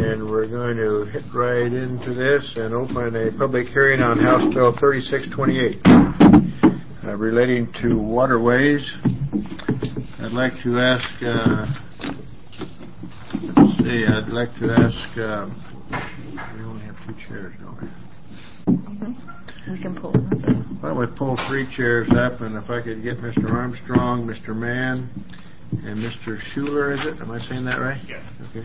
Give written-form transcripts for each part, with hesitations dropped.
and we're going to hit right into this and open a public hearing on House Bill 3628 relating to waterways. I'd like to ask, we only have 2 chairs, don't we? We can pull them up. Why don't we pull 3 chairs up, and if I could get Mr. Armstrong, Mr. Mann, and Mr. Schuler, is it? Am I saying that right? Yes. Okay.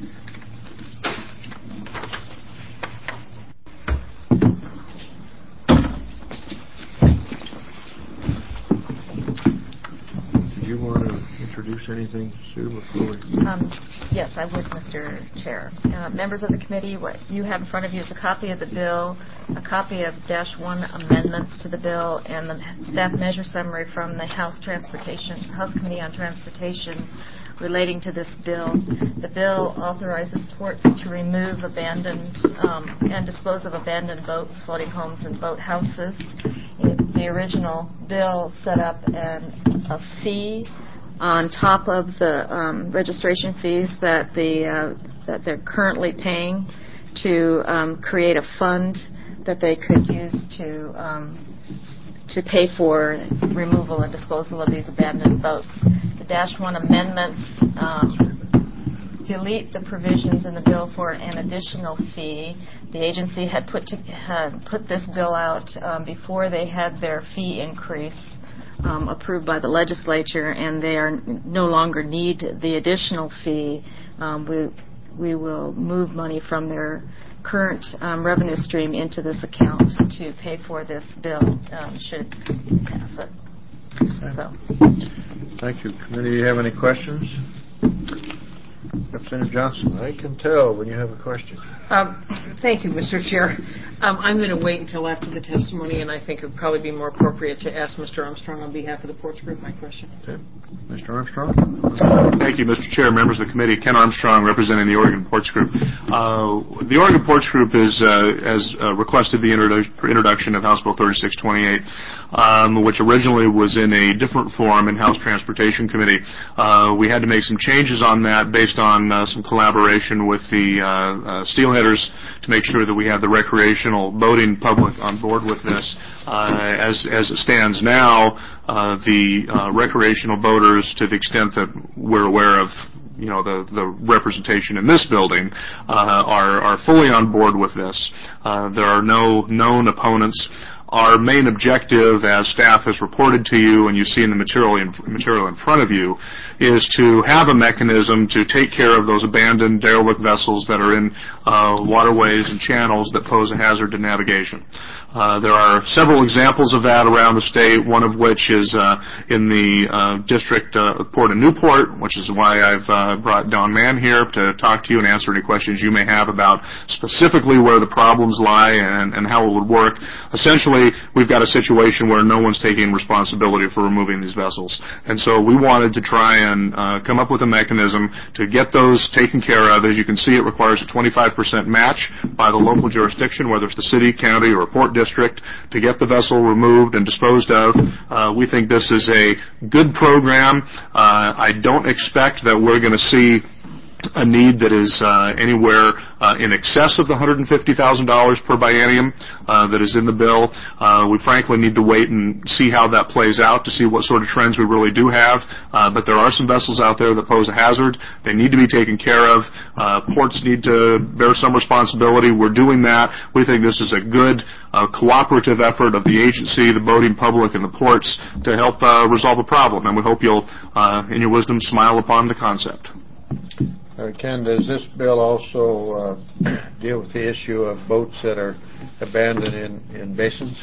Did you want to introduce anything, Sue, before we... Yes, I would, Mr. Chair. Members of the committee, what you have in front of you is a copy of the bill, a copy of -1 amendments to the bill, and the staff measure summary from the House Committee on Transportation relating to this bill. The bill authorizes ports to remove abandoned and dispose of abandoned boats, floating homes, and boathouses. The original bill set up a fee on top of the registration fees that they're currently paying to create a fund that they could use to pay for removal and disposal of these abandoned boats. The -1 amendments delete the provisions in the bill for an additional fee. The agency had put this bill out before they had their fee increase approved by the legislature, and they no longer need the additional fee. We will move money from their current revenue stream into this account to pay for this bill should it pass it. So. Thank you. Committee, do you have any questions? Representative Johnson, I can tell when you have a question. Thank you, Mr. Chair. I'm going to wait until after the testimony, and I think it would probably be more appropriate to ask Mr. Armstrong on behalf of the Ports Group my question. Okay. Mr. Armstrong? Thank you, Mr. Chair, members of the committee. Ken Armstrong, representing the Oregon Ports Group. The Oregon Ports Group has requested the introduction of House Bill 3628, which originally was in a different form in House Transportation Committee. We had to make some changes on that based on some collaboration with the steelheaders to make sure that we have the recreational boating public on board with this. As it stands now, the recreational boaters, to the extent that we're aware of, the representation in this building, are fully on board with this. There are no known opponents. Our main objective, as staff has reported to you and you see in the material in front of you, is to have a mechanism to take care of those abandoned derelict vessels that are in waterways and channels that pose a hazard to navigation. There are several examples of that around the state, one of which is in the district of Port of Newport, which is why I've brought Don Mann here to talk to you and answer any questions you may have about specifically where the problems lie and how it would work. Essentially, we've got a situation where no one's taking responsibility for removing these vessels. And so we wanted to try and come up with a mechanism to get those taken care of. As you can see, it requires a 25% match by the local jurisdiction, whether it's the city, county, or a port district, to get the vessel removed and disposed of. We think this is a good program. I don't expect that we're going to see a need that is anywhere in excess of the $150,000 per biennium that is in the bill. We frankly need to wait and see how that plays out to see what sort of trends we really do have. But there are some vessels out there that pose a hazard. They need to be taken care of. Ports need to bear some responsibility. We're doing that. We think this is a good cooperative effort of the agency, the boating public, and the ports to help resolve a problem. And we hope you'll, in your wisdom, smile upon the concept. Ken, does this bill also deal with the issue of boats that are abandoned in basins?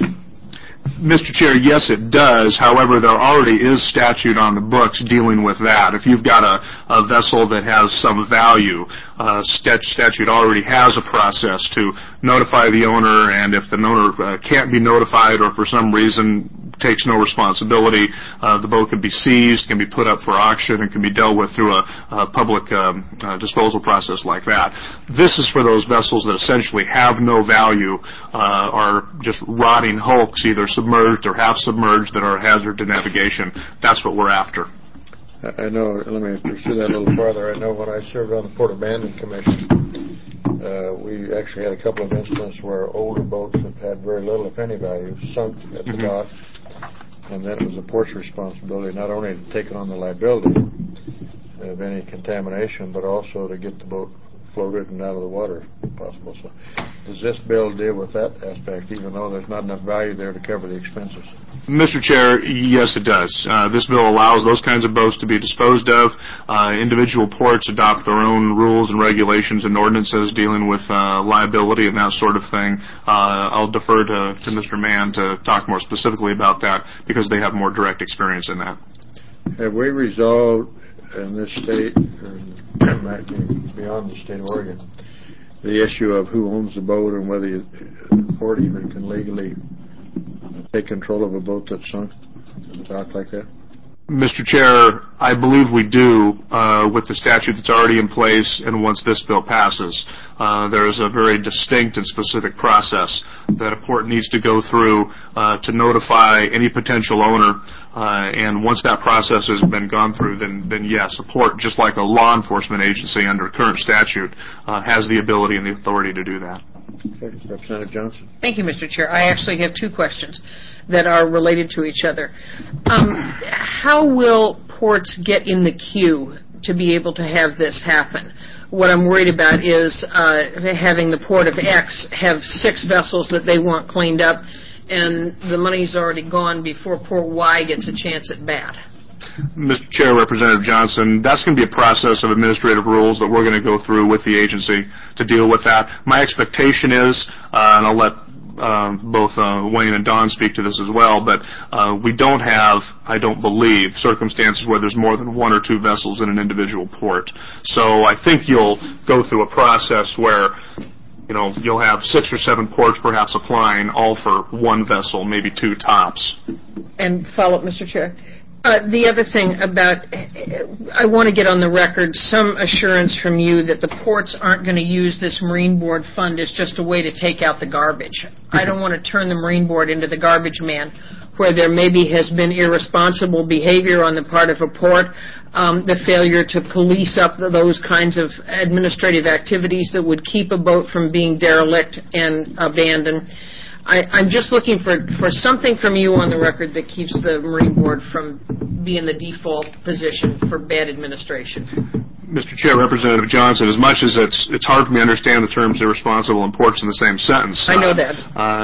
Mr. Chair, yes, it does. However, there already is statute on the books dealing with that. If you've got a vessel that has some value, statute already has a process to notify the owner, and if the owner can't be notified or for some reason takes no responsibility, the boat can be seized, can be put up for auction, and can be dealt with through a public disposal process like that. This is for those vessels that essentially have no value, are just rotting hulks, either submerged or half submerged, that are a hazard to navigation. That's what we're after. I know, let me pursue that a little further. I know when I served on the Port Abandonment Commission, We actually had a couple of instances where older boats that had very little, if any, value sunk at the dock, and then it was the port's responsibility not only to take on the liability of any contamination, but also to get the boat floated and out of the water if possible. So does this bill deal with that aspect, even though there's not enough value there to cover the expenses? Mr. Chair, yes, it does. This bill allows those kinds of boats to be disposed of. Individual ports adopt their own rules and regulations and ordinances dealing with liability and that sort of thing. I'll defer to Mr. Mann to talk more specifically about that because they have more direct experience in that. Have we resolved in this state, and might be beyond the state of Oregon, the issue of who owns the boat and whether the port even can legally take control of a boat that's sunk in a dock like that? Mr. Chair, I believe we do with the statute that's already in place, and once this bill passes, there is a very distinct and specific process that a port needs to go through to notify any potential owner, and once that process has been gone through, then yes, a port, just like a law enforcement agency under current statute, has the ability and the authority to do that. Okay. Representative Johnson. Thank you, Mr. Chair. I actually have two questions that are related to each other. How will ports get in the queue to be able to have this happen? What I'm worried about is having the Port of X have 6 vessels that they want cleaned up, and the money's already gone before Port Y gets a chance at bat. Mr. Chair, Representative Johnson, that's going to be a process of administrative rules that we're going to go through with the agency to deal with that. My expectation is, and I'll let both Wayne and Don speak to this as well, but we don't have, I don't believe, circumstances where there's more than 1 or 2 vessels in an individual port. So I think you'll go through a process where you'll have 6 or 7 ports perhaps applying, all for 1 vessel, maybe 2 tops. And follow up, Mr. Chair. The other thing about, I want to get on the record some assurance from you that the ports aren't going to use this Marine Board fund as just a way to take out the garbage. I don't want to turn the Marine Board into the garbage man, where there maybe has been irresponsible behavior on the part of a port, the failure to police up those kinds of administrative activities that would keep a boat from being derelict and abandoned. I'm just looking for something from you on the record that keeps the Marine Board from being the default position for bad administration. Mr. Chair, Representative Johnson, as much as it's hard for me to understand the terms irresponsible and ports in the same sentence. I know that.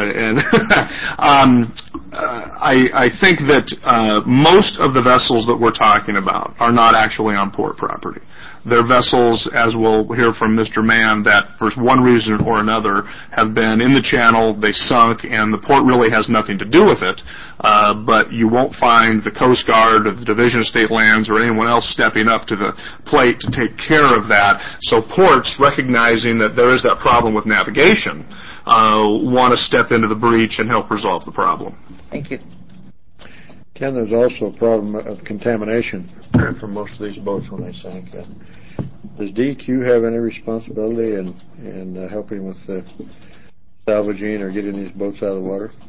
I think that most of the vessels that we're talking about are not actually on port property. They're vessels, as we'll hear from Mr. Mann, that for one reason or another have been in the channel, they sunk, and the port really has nothing to do with it. But you won't find the Coast Guard or the Division of State Lands or anyone else stepping up to the plate to take care of that. So ports, recognizing that there is that problem with navigation, want to step into the breach and help resolve the problem. Thank you. Ken, there's also a problem of contamination for most of these boats when they sank. Does DEQ have any responsibility in helping with the salvaging or getting these boats out of the water?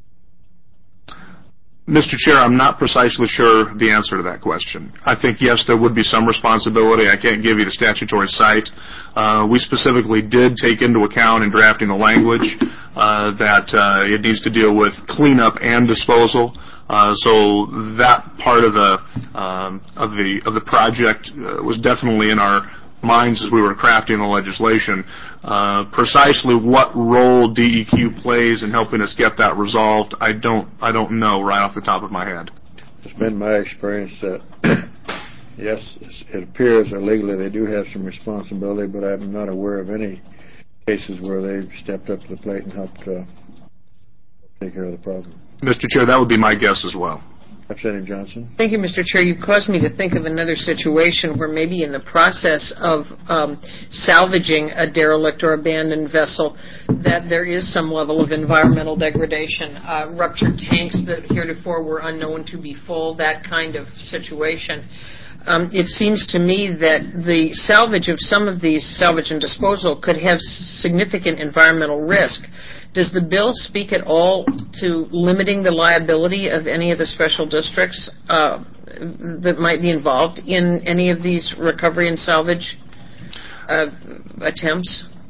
Mr. Chair, I'm not precisely sure the answer to that question. I think, yes, there would be some responsibility. I can't give you the statutory site. We specifically did take into account in drafting the language that it needs to deal with cleanup and disposal. So that part of the project was definitely in our minds as we were crafting the legislation. Precisely what role DEQ plays in helping us get that resolved, I don't know right off the top of my head. It's been my experience that yes, it appears that legally they do have some responsibility, but I'm not aware of any cases where they've stepped up to the plate and helped take care of the problem. Mr. Chair, that would be my guess as well. Representative Johnson. Thank you, Mr. Chair. You've caused me to think of another situation where maybe in the process of salvaging a derelict or abandoned vessel that there is some level of environmental degradation, ruptured tanks that heretofore were unknown to be full, that kind of situation. It seems to me that the salvage of some of these salvage and disposal could have significant environmental risk. Does the bill speak at all to limiting the liability of any of the special districts that might be involved in any of these recovery and salvage attempts?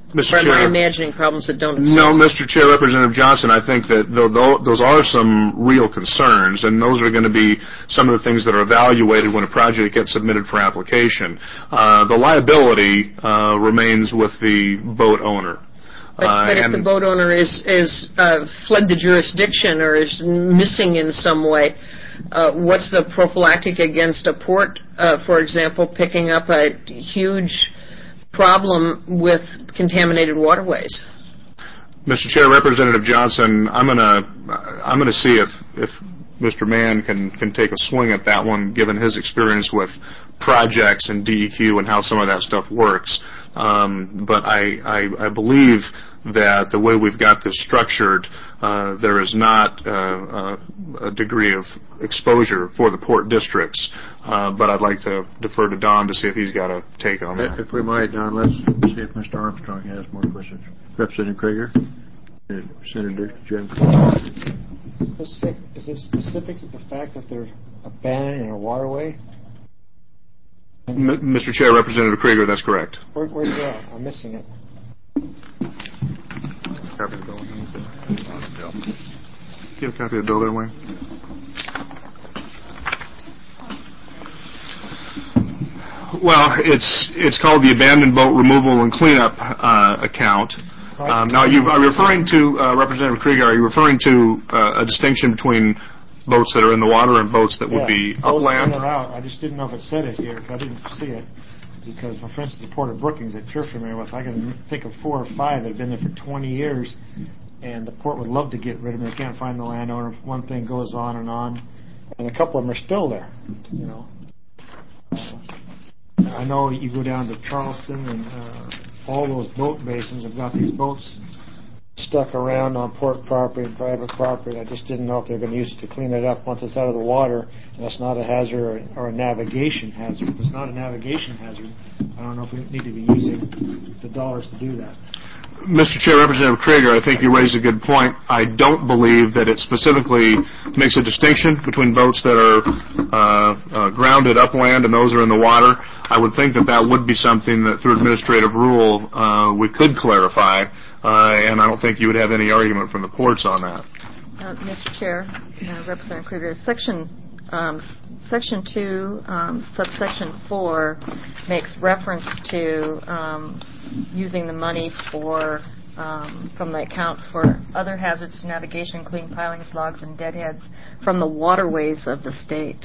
Mr. Or am I Chair. imagining problems that don't exist? No, Mr. Chair, Representative Johnson, I think that those are some real concerns, and those are going to be some of the things that are evaluated when a project gets submitted for application. The liability remains with the boat owner. But if the boat owner is fled the jurisdiction or is missing in some way, what's the prophylactic against a port, for example, picking up a huge problem with contaminated waterways? Mr. Chair, Representative Johnson, I'm gonna see if Mr. Mann can take a swing at that one, given his experience with projects and DEQ and how some of that stuff works. But I believe that the way we've got this structured, there is not a degree of exposure for the port districts. But I'd like to defer to Don to see if he's got a take on that. If we might, Don, let's see if Mr. Armstrong has more questions. Representative Krieger, Senator Jim. Is it specific to the fact that they're abandoned in a waterway? Mr. Chair, Representative Krieger, that's correct. Where's that? I'm missing it. Copy of the bill. Give a copy of the bill there, Wayne. Well, it's called the Abandoned Boat Removal and Cleanup Account. Now, are you referring to, Representative Krieger, are you referring to a distinction between boats that are in the water and boats that would be upland? Boats in or out. I just didn't know if it said it here, because I didn't see it. Because, for instance, the Port of Brookings that you're familiar with, I can think of 4 or 5 that have been there for 20 years, and the port would love to get rid of them. They can't find the landowner. One thing goes on, and a couple of them are still there, you know. I know you go down to Charleston, and all those boat basins have got these boats stuck around on port property and private property. I just didn't know if they're going to use it to clean it up once it's out of the water, and it's not a hazard or a navigation hazard. If it's not a navigation hazard, I don't know if we need to be using the dollars to do that. Mr. Chair, Representative Krieger, I think you raised a good point. I don't believe that it specifically makes a distinction between boats that are grounded upland and those that are in the water. I would think that would be something that through administrative rule we could clarify, and I don't think you would have any argument from the ports on that. Mr. Chair, Representative Krieger, Section 2, subsection 4 makes reference to using the money for from the account for other hazards to navigation, including pilings, logs, and deadheads from the waterways of the state.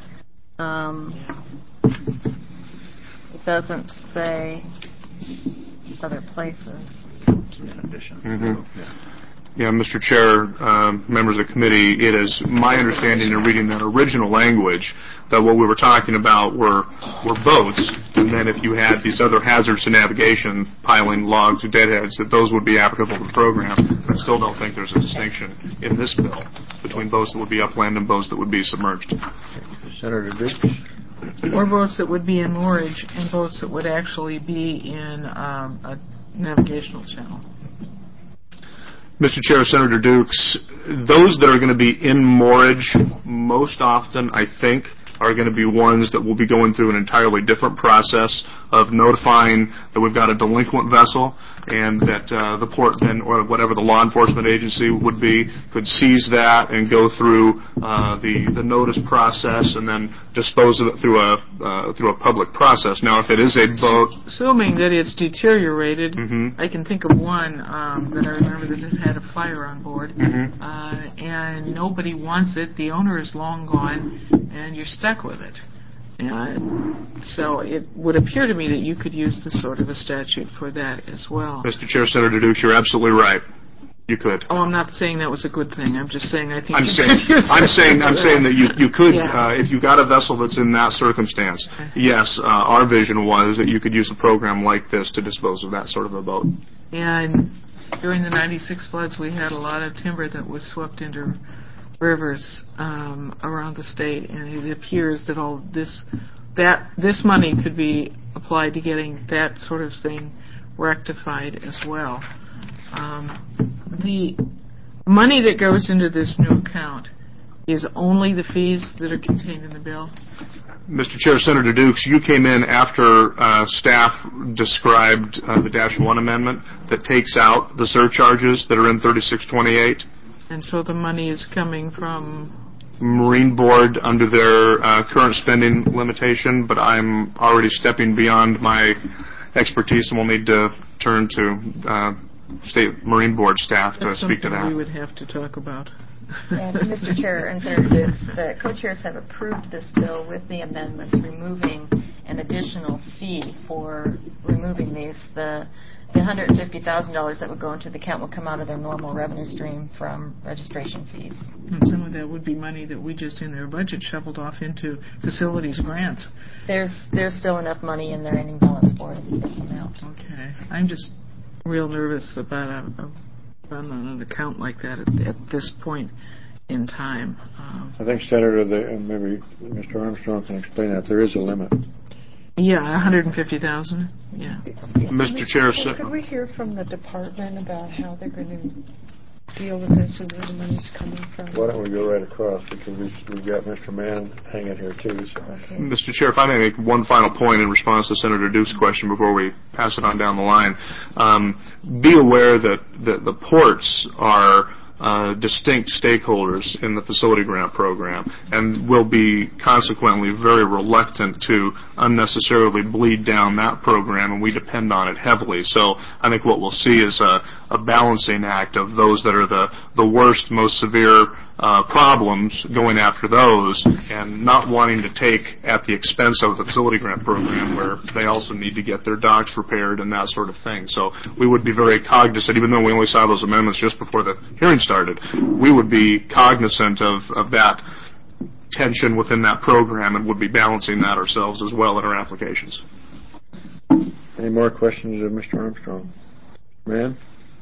It doesn't say other places. In addition. Mm-hmm. Yeah, Mr. Chair, members of the committee, it is my understanding in reading that original language that what we were talking about were boats, and then if you had these other hazards to navigation, piling, logs, or deadheads, that those would be applicable to the program. I still don't think there's a distinction in this bill between boats that would be upland and boats that would be submerged. Senator Dukes. Or boats that would be in moorage and boats that would actually be in a navigational channel. Mr. Chair, Senator Dukes, those that are going to be in moorage most often, I think, are going to be ones that will be going through an entirely different process of notifying that we've got a delinquent vessel and that the port then, or whatever the law enforcement agency would be, could seize that and go through the notice process and then dispose of it through a public process. Now, if it is a boat... Assuming that it's deteriorated, Mm-hmm. I can think of one that I remember that it had a fire on board, Mm-hmm. and nobody wants it, the owner is long gone, and you're stuck with it. So it would appear to me that you could use this sort of a statute for that as well. Mr. Chair, Senator Dukes, you're absolutely right. You could. Oh, I'm not saying that was a good thing. I'm just saying I think I'm you saying could use it. I'm saying that you could, Yeah. if you got a vessel that's in that circumstance. Yes, our vision was that you could use a program like this to dispose of that sort of a boat. And during the 96 floods, we had a lot of timber that was swept into rivers around the state, and it appears that this money could be applied to getting that sort of thing rectified as well. The money that goes into this new account is only the fees that are contained in the bill? Mr. Chair, Senator Dukes, you came in after staff described the -1 amendment that takes out the surcharges that are in 3628. And so the money is coming from... Marine Board under their current spending limitation, but I'm already stepping beyond my expertise and we'll need to turn to State Marine Board staff to speak to that. That's something we would have to talk about. And Mr. Chair and Senator Dukes, the co-chairs have approved this bill with the amendments removing an additional fee for removing these. The $150,000 that would go into the account will come out of their normal revenue stream from registration fees. And some of that would be money that we just in their budget shoveled off into facilities grants. There's still enough money in their ending balance for this amount. Okay. I'm just real nervous about a fund on an account like that at this point in time. I think, Senator, and maybe Mr. Armstrong can explain that, there is a limit. Yeah, $150,000. Yeah. Mr. Chair, could we hear from the department about how they're going to deal with this and where the money's coming from? Why don't we go right across, because we've got Mr. Mann hanging here too. So. Okay. Mr. Chair, if I may make one final point in response to Senator Duke's question before we pass it on down the line. Be aware that the ports are distinct stakeholders in the facility grant program and will be consequently very reluctant to unnecessarily bleed down that program, and we depend on it heavily. So I think what we'll see is a balancing act of those that are the worst, most severe problems, going after those and not wanting to take at the expense of the facility grant program where they also need to get their docks repaired and that sort of thing. So we would be very cognizant, even though we only saw those amendments just before the hearing started, we would be cognizant of that tension within that program and would be balancing that ourselves as well in our applications. Any more questions of Mr. Armstrong? Mann?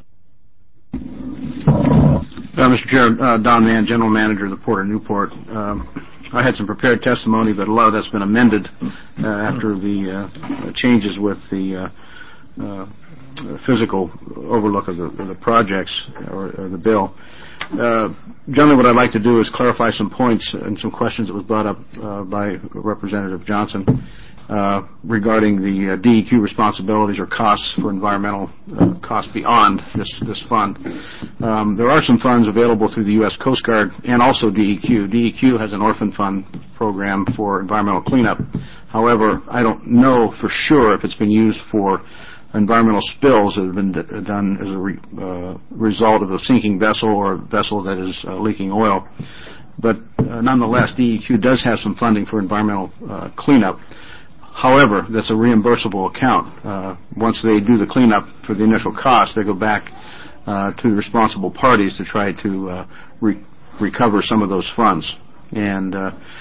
Mr. Chair, Don Mann, General Manager of the Port of Newport. I had some prepared testimony, but a lot of that's been amended after the changes with the physical overlook of the projects or the bill. Generally, what I'd like to do is clarify some points and some questions that was brought up by Representative Johnson regarding the DEQ responsibilities or costs for environmental costs beyond this fund. There are some funds available through the U.S. Coast Guard and also DEQ. DEQ has an orphan fund program for environmental cleanup. However, I don't know for sure if it's been used for environmental spills that have been done as a result of a sinking vessel or a vessel that is leaking oil. But nonetheless, DEQ does have some funding for environmental cleanup. However, that's a reimbursable account. Once they do the cleanup for the initial cost, they go back to the responsible parties to try to recover some of those funds. And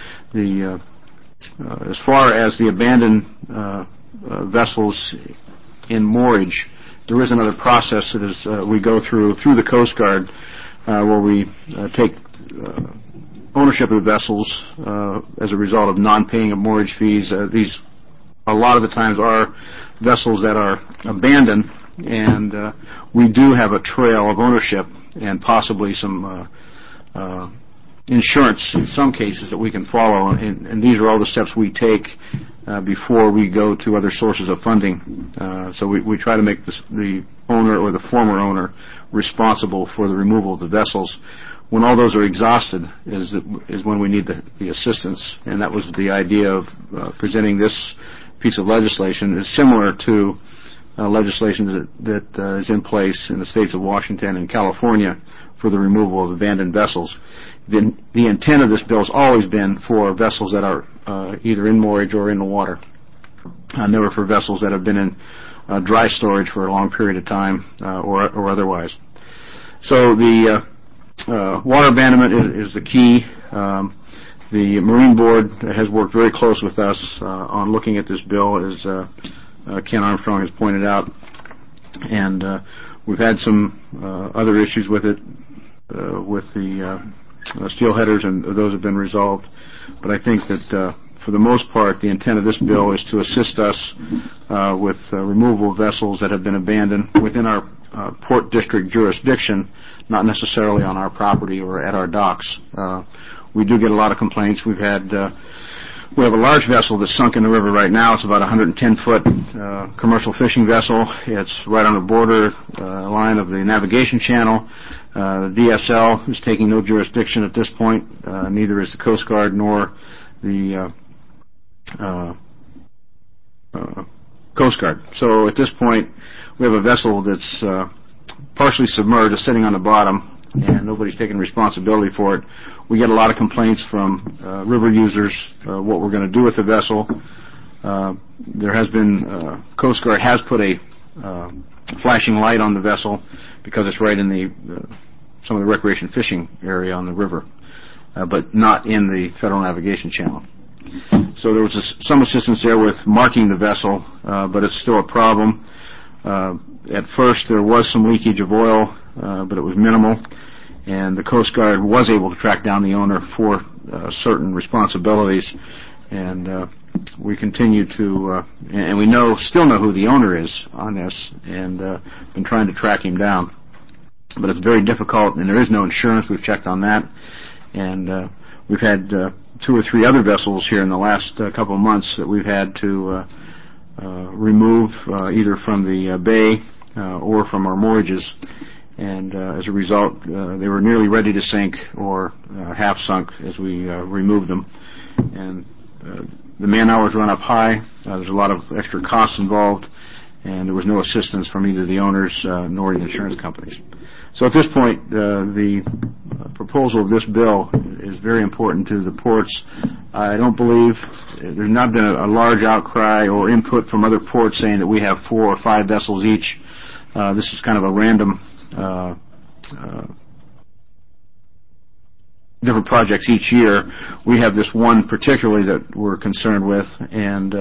as far as the abandoned vessels in moorage, there is another process that is we go through the Coast Guard where we take ownership of the vessels as a result of non-paying of moorage fees. These a lot of the times are vessels that are abandoned, and we do have a trail of ownership and possibly some insurance in some cases that we can follow, and these are all the steps we take before we go to other sources of funding. So we try to make the owner or the former owner responsible for the removal of the vessels. When all those are exhausted is when we need the assistance, and that was the idea of presenting this piece of legislation. Is similar to legislation that is in place in the states of Washington and California for the removal of abandoned vessels. The intent of this bill has always been for vessels that are either in moorage or in the water, never for vessels that have been in dry storage for a long period of time or otherwise. So the water abandonment is the key. The Marine Board has worked very close with us on looking at this bill, as Ken Armstrong has pointed out, and we've had some other issues with it, with the steel headers, and those have been resolved. But I think that for the most part, the intent of this bill is to assist us with removal of vessels that have been abandoned within our port district jurisdiction, not necessarily on our property or at our docks. we do get a lot of complaints. We have a large vessel that's sunk in the river right now. It's about a 110-foot commercial fishing vessel. It's right on the border line of the navigation channel. The DSL is taking no jurisdiction at this point. Neither is the Coast Guard nor the Coast Guard. So at this point, we have a vessel that's partially submerged, is sitting on the bottom, and nobody's taking responsibility for it. We get a lot of complaints from river users what we're going to do with the vessel. There has been, Coast Guard has put a flashing light on the vessel because it's right in some of the recreation fishing area on the river, but not in the Federal Navigation Channel. So there was some assistance there with marking the vessel, but it's still a problem. At first there was some leakage of oil, but it was minimal, and the Coast Guard was able to track down the owner for certain responsibilities, and we continue to, and we still know who the owner is on this, and been trying to track him down. But it's very difficult, and there is no insurance. We've checked on that, and we've had 2 or 3 other vessels here in the last couple of months that we've had to remove either from the bay or from our moorages, and as a result they were nearly ready to sink or half sunk as we removed them, and the man hours run up high. There's a lot of extra costs involved, and there was no assistance from either the owners nor the insurance companies. So at this point, the proposal of this bill is very important to the ports. I don't believe there's not been a large outcry or input from other ports saying that we have 4 or 5 vessels each. This is kind of a random, different projects each year. We have this one particularly that we're concerned with, and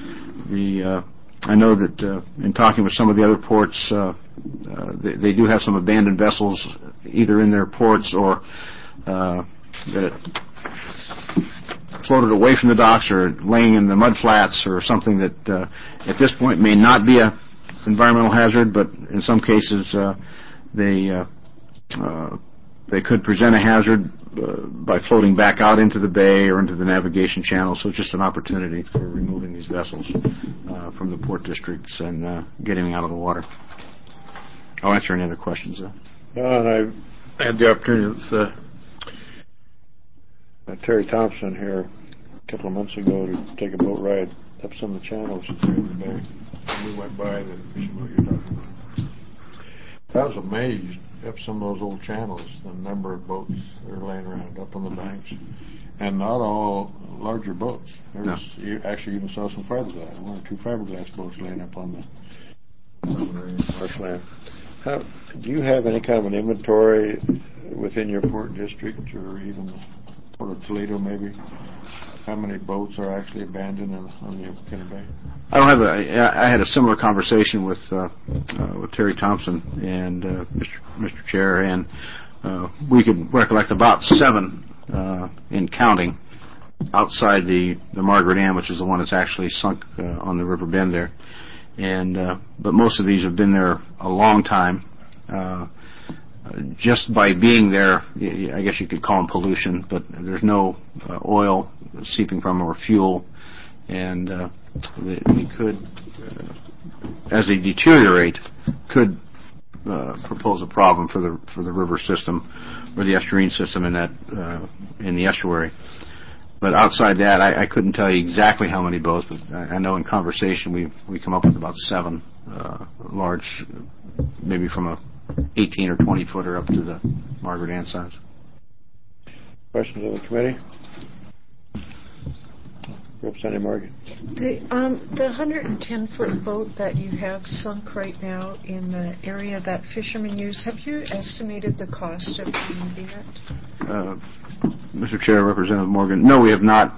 I know that in talking with some of the other ports, they do have some abandoned vessels either in their ports or that it floated away from the docks or laying in the mud flats or something that at this point may not be a environmental hazard, but in some cases they could present a hazard by floating back out into the bay or into the navigation channel. So it's just an opportunity for removing these vessels from the port districts and getting them out of the water. I'll answer any other questions. And I had the opportunity with Terry Thompson here a couple of months ago to take a boat ride up some of the channels here in the bay. And we went by the fishing boat you're talking about. I was amazed up some of those old channels, the number of boats that are laying around up on the banks, and not all larger boats. You actually even saw some fiberglass, 1 or 2 fiberglass boats laying up on the marshland. Do you have any kind of an inventory within your port district, or even Port of Toledo maybe? How many boats are actually abandoned on the Kenner Bay? I don't have I had a similar conversation with Terry Thompson and Mr. Chair, and we could recollect about 7 in counting outside the Margaret Ann, which is the one that's actually sunk on the river bend there. And but most of these have been there a long time. Just by being there, I guess you could call them pollution, but there's no oil seeping from them or fuel, and they could, as they deteriorate, could propose a problem for the river system or the estuarine system in the estuary. But outside that, I couldn't tell you exactly how many boats, but I know in conversation we come up with about 7 large, maybe from a 18 or 20 footer up to the Margaret Ann size. Questions of the committee? Representative Morgan. The 110-foot boat that you have sunk right now in the area that fishermen use, have you estimated the cost of removing it? Mr. Chair, Representative Morgan, no, we have not.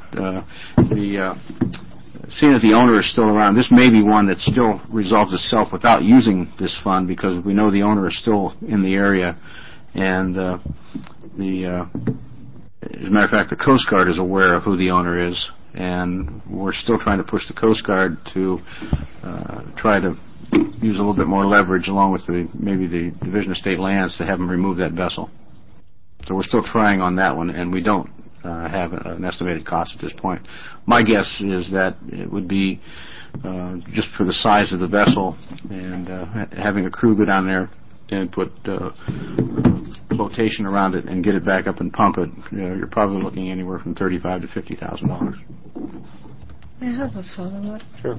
Seeing that the owner is still around, this may be one that still resolves itself without using this fund, because we know the owner is still in the area, and as a matter of fact, the Coast Guard is aware of who the owner is, and we're still trying to push the Coast Guard to try to use a little bit more leverage along with maybe the Division of State Lands to have them remove that vessel. So we're still trying on that one, and we don't have an estimated cost at this point. My guess is that it would be just for the size of the vessel and having a crew go down there and put flotation around it and get it back up and pump it, you're probably looking anywhere from $35,000 to $50,000. I have a follow-up. Sure.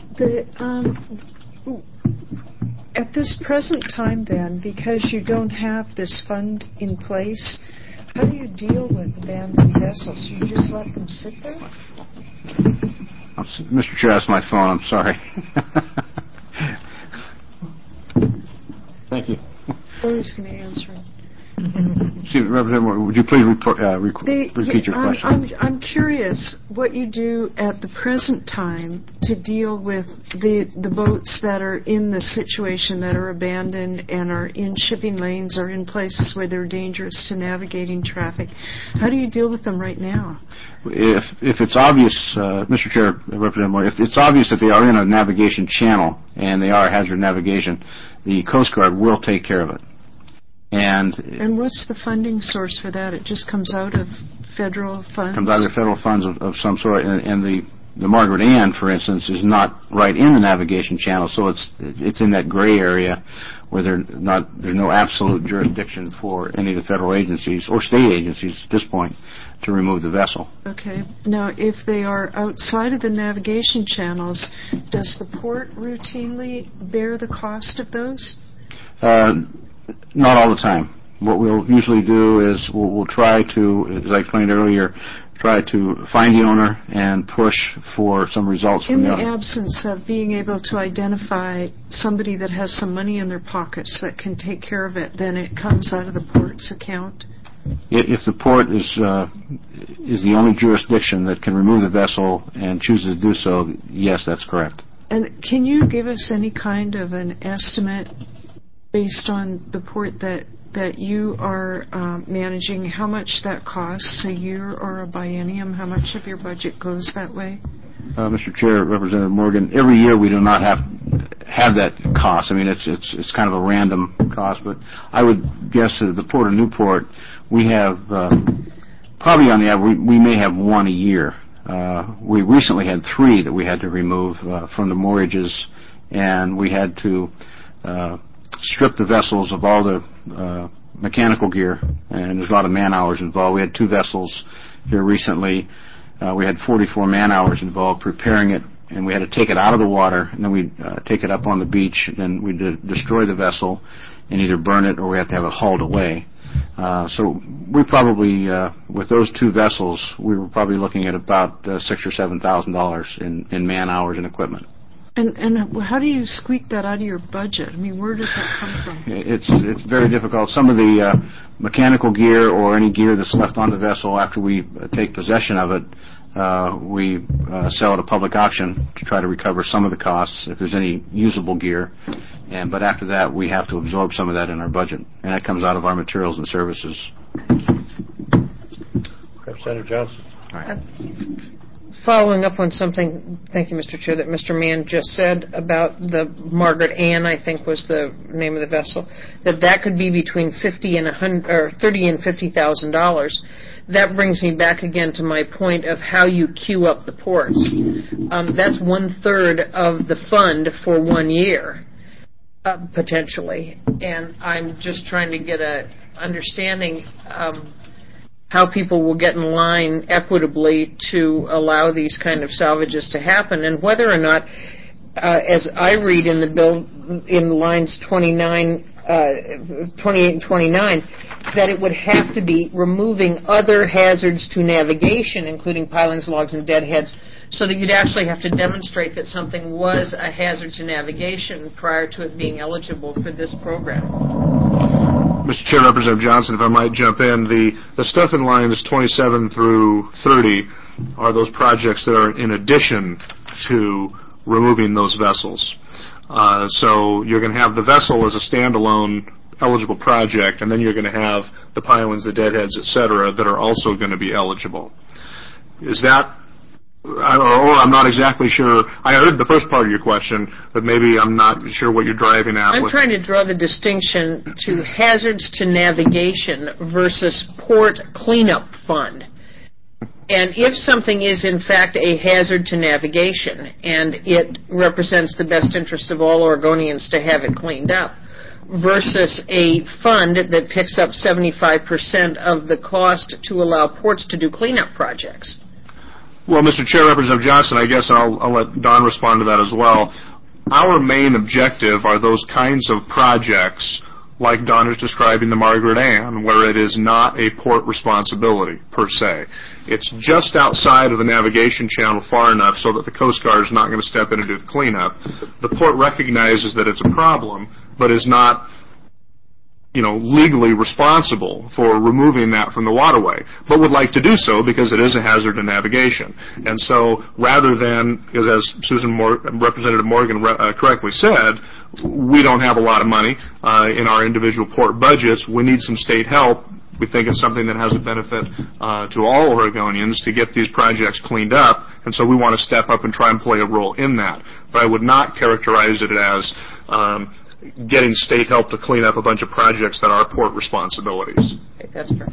At this present time, then, because you don't have this fund in place, how do you deal with abandoned vessels? You just let them sit there? Mr. Chair, that's my phone. I'm sorry. Thank you. Who's going to answer it? Representative Moore, would you please repeat your question? I'm curious what you do at the present time to deal with the boats that are in the situation that are abandoned and are in shipping lanes or in places where they're dangerous to navigating traffic. How do you deal with them right now? If it's obvious, Mr. Chair, Representative Moore, if it's obvious that they are in a navigation channel and they are hazard navigation, the Coast Guard will take care of it. And what's the funding source for that? It just comes out of federal funds? Comes out of the federal funds of some sort. And the Margaret Ann, for instance, is not right in the navigation channel, so it's in that gray area where there's no absolute jurisdiction for any of the federal agencies or state agencies at this point to remove the vessel. Okay. Now, if they are outside of the navigation channels, does the port routinely bear the cost of those? Not all the time. What we'll usually do is we'll try to, as I explained earlier, try to find the owner and push for some results from the owner. In the absence of being able to identify somebody that has some money in their pockets that can take care of it, then it comes out of the port's account? If the port is the only jurisdiction that can remove the vessel and chooses to do so, yes, that's correct. And can you give us any kind of an estimate based on the port that you are managing, how much that costs a year or a biennium? How much of your budget goes that way? Mr. Chair, Representative Morgan, every year we do not have that cost. I mean, it's kind of a random cost, but I would guess that the Port of Newport, we have probably on the average, we may have one a year. We recently had 3 that we had to remove from the moorages, and we had to strip the vessels of all the mechanical gear, and there's a lot of man hours involved. We had 2 vessels here recently. We had 44 man hours involved preparing it, and we had to take it out of the water, and then we take it up on the beach, and we destroy the vessel and either burn it or we have to have it hauled away. So we probably, with those 2 vessels, we were probably looking at about $6,000 or $7,000 in man hours and equipment. And how do you squeak that out of your budget? I mean, where does that come from? It's very difficult. Some of the mechanical gear or any gear that's left on the vessel after we take possession of it, we sell at a public auction to try to recover some of the costs if there's any usable gear. But after that, we have to absorb some of that in our budget, and that comes out of our materials and services. Representative Johnson. All right. Following up on something, thank you, Mr. Chair, that Mr. Mann just said about the Margaret Ann, I think was the name of the vessel, that could be between $30,000 and $50,000. That brings me back again to my point of how you queue up the ports. That's 1/3 of the fund for 1 year, potentially, and I'm just trying to get a understanding how people will get in line equitably to allow these kind of salvages to happen, and whether or not, as I read in the bill in lines 28 and 29, that it would have to be removing other hazards to navigation, including pilings, logs, and deadheads, so that you'd actually have to demonstrate that something was a hazard to navigation prior to it being eligible for this program. Mr. Chair, Representative Johnson, if I might jump in, the stuff in lines 27 through 30 are those projects that are in addition to removing those vessels. So you're going to have the vessel as a standalone eligible project, and then you're going to have the pilings, the deadheads, et cetera, that are also going to be eligible. Is that, or I'm not exactly sure. I heard the first part of your question, but maybe I'm not sure what you're driving at. I'm trying to draw the distinction to hazards to navigation versus port cleanup fund. And if something is in fact a hazard to navigation and it represents the best interest of all Oregonians to have it cleaned up versus a fund that picks up 75% of the cost to allow ports to do cleanup projects. Well, Mr. Chair, Representative Johnson, I guess I'll let Don respond to that as well. Our main objective are those kinds of projects like Don is describing the Margaret Ann, where it is not a port responsibility, per se. It's just outside of the navigation channel far enough so that the Coast Guard is not going to step in and do the cleanup. The port recognizes that it's a problem, but is not, legally responsible for removing that from the waterway, but would like to do so because it is a hazard to navigation. And so rather than, as Representative Morgan correctly said, we don't have a lot of money in our individual port budgets. We need some state help. We think it's something that has a benefit to all Oregonians to get these projects cleaned up, and so we want to step up and try and play a role in that. But I would not characterize it as getting state help to clean up a bunch of projects that are port responsibilities. That's fair.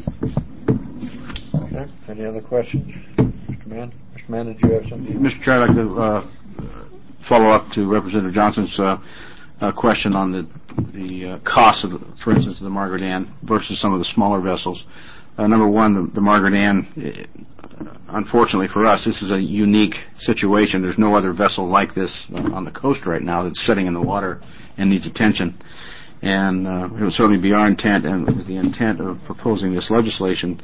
Okay. Any other questions? Mr. Mann? Mr. Mann, did you have something? Mr. Chair, I'd like to follow up to Representative Johnson's question on the cost of, for instance, the Margaret Ann versus some of the smaller vessels. Number one, the Margaret Ann, unfortunately for us, this is a unique situation. There's no other vessel like this on the coast right now that's sitting in the water and needs attention. And it would certainly be our intent, and it was the intent of proposing this legislation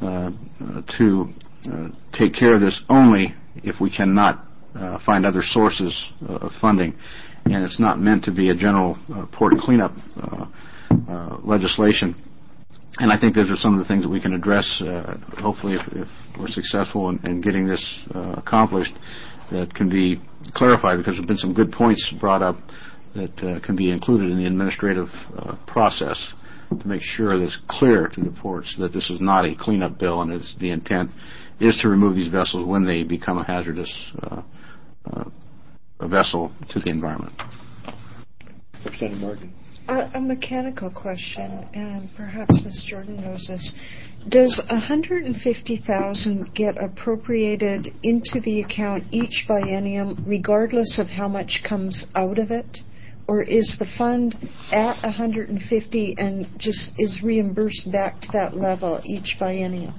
to take care of this only if we cannot find other sources of funding. And it's not meant to be a general port cleanup legislation. And I think those are some of the things that we can address, hopefully, if we're successful in getting this accomplished, that can be clarified, because there have been some good points brought up that can be included in the administrative process to make sure that it's clear to the ports that this is not a cleanup bill, and the intent is to remove these vessels when they become a hazardous vessel to the environment. Representative Morgan. A mechanical question, and perhaps Ms. Jordan knows this. Does $150,000 get appropriated into the account each biennium, regardless of how much comes out of it, or is the fund at $150 and just is reimbursed back to that level each biennium?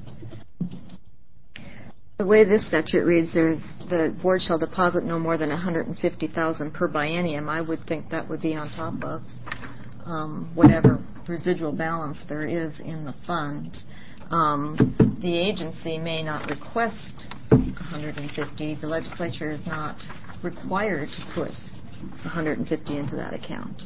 The way this statute reads, the board shall deposit no more than $150,000 per biennium. I would think that would be on top of whatever residual balance there is in the fund. The agency may not request $150. The legislature is not required to put $150 into that account.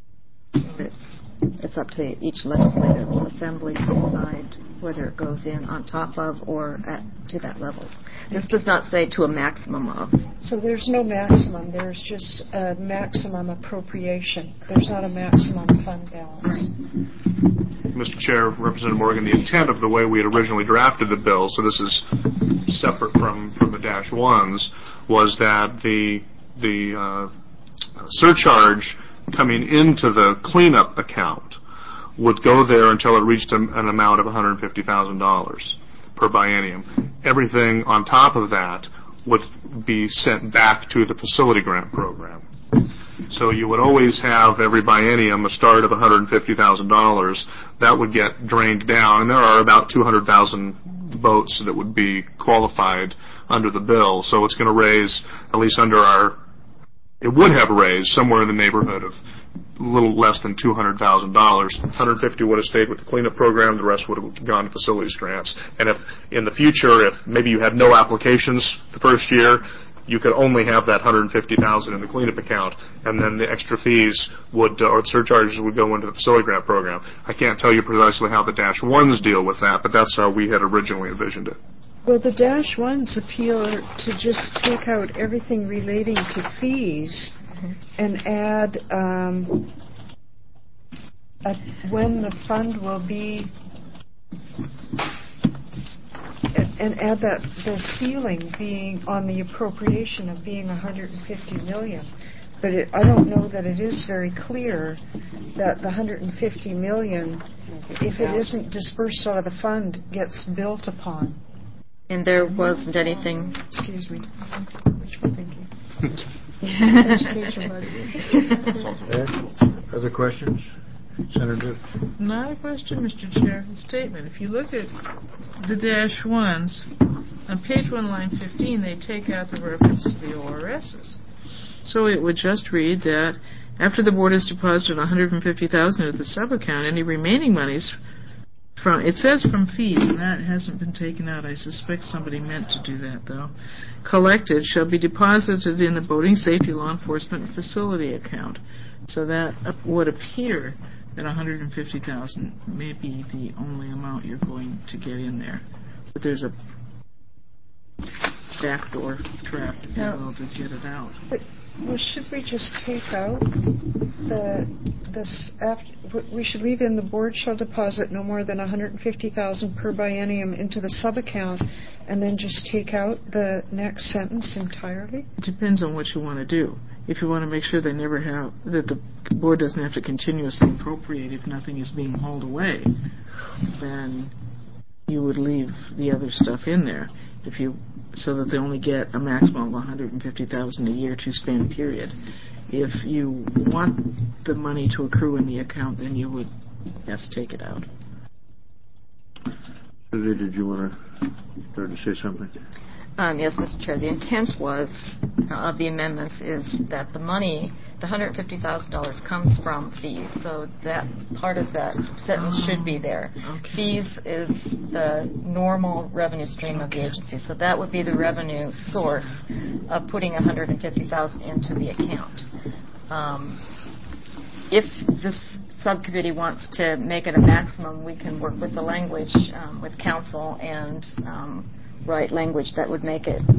It's up to each legislative assembly to decide whether it goes in on top of or to that level. This does not say to a maximum of. So there's no maximum. There's just a maximum appropriation. There's not a maximum fund balance. Mr. Chair, Representative Morgan, the intent of the way we had originally drafted the bill, so this is separate from the Dash 1s, was that the surcharge coming into the cleanup account would go there until it reached an amount of $150,000 per biennium. Everything on top of that would be sent back to the facility grant program. So you would always have every biennium a start of $150,000. That would get drained down, and there are about 200,000 boats that would be qualified under the bill. So it's going to raise, at least it would have raised somewhere in the neighborhood of a little less than $200,000. $150 would have stayed with the cleanup program. The rest would have gone to facilities grants. And if in the future, if maybe you had no applications the first year, you could only have that $150,000 in the cleanup account, and then the extra fees or the surcharges would go into the facility grant program. I can't tell you precisely how the Dash 1s deal with that, but that's how we had originally envisioned it. Well, the Dash 1s appeal to just take out everything relating to fees and add when the fund will be, and add that the ceiling being on the appropriation of being $150 million. But I don't know that it is very clear that the $150 million, if it isn't dispersed out of the fund, gets built upon. And there wasn't anything. Excuse me. Wishful thinking. Education buddy. Other questions? Senator? Not a question, Mr. Chair. A statement. If you look at the dash ones, on page 1, line 15, they take out the reference to the ORSs. So it would just read that after the board has deposited $150,000 into the sub-account, any remaining monies from, it says from fees, and that hasn't been taken out. I suspect somebody meant to do that, though. Collected shall be deposited in the boating safety law enforcement and facility account. So that would appear that $150,000 may be the only amount you're going to get in there. But there's a backdoor trap, if you will, to get it out. But, well, should we just take out this? We should leave in the board shall deposit no more than $150,000 per biennium into the sub-account, and then just take out the next sentence entirely? It depends on what you want to do. If you want to make sure they never have, that the board doesn't have to continuously appropriate if nothing is being hauled away, then you would leave the other stuff in there. So that they only get a maximum of $150,000 a year to spend period. If you want the money to accrue in the account, then you would, yes, take it out. Susie, did you want to say something? Yes, Mr. Chair. The intent was of the amendments is that the money, the $150,000, comes from fees. So that part of that sentence should be there. Okay. Fees is the normal revenue stream of the agency. So that would be the revenue source of putting $150,000 into the account. If this subcommittee wants to make it a maximum, we can work with the language with council and write language that would make it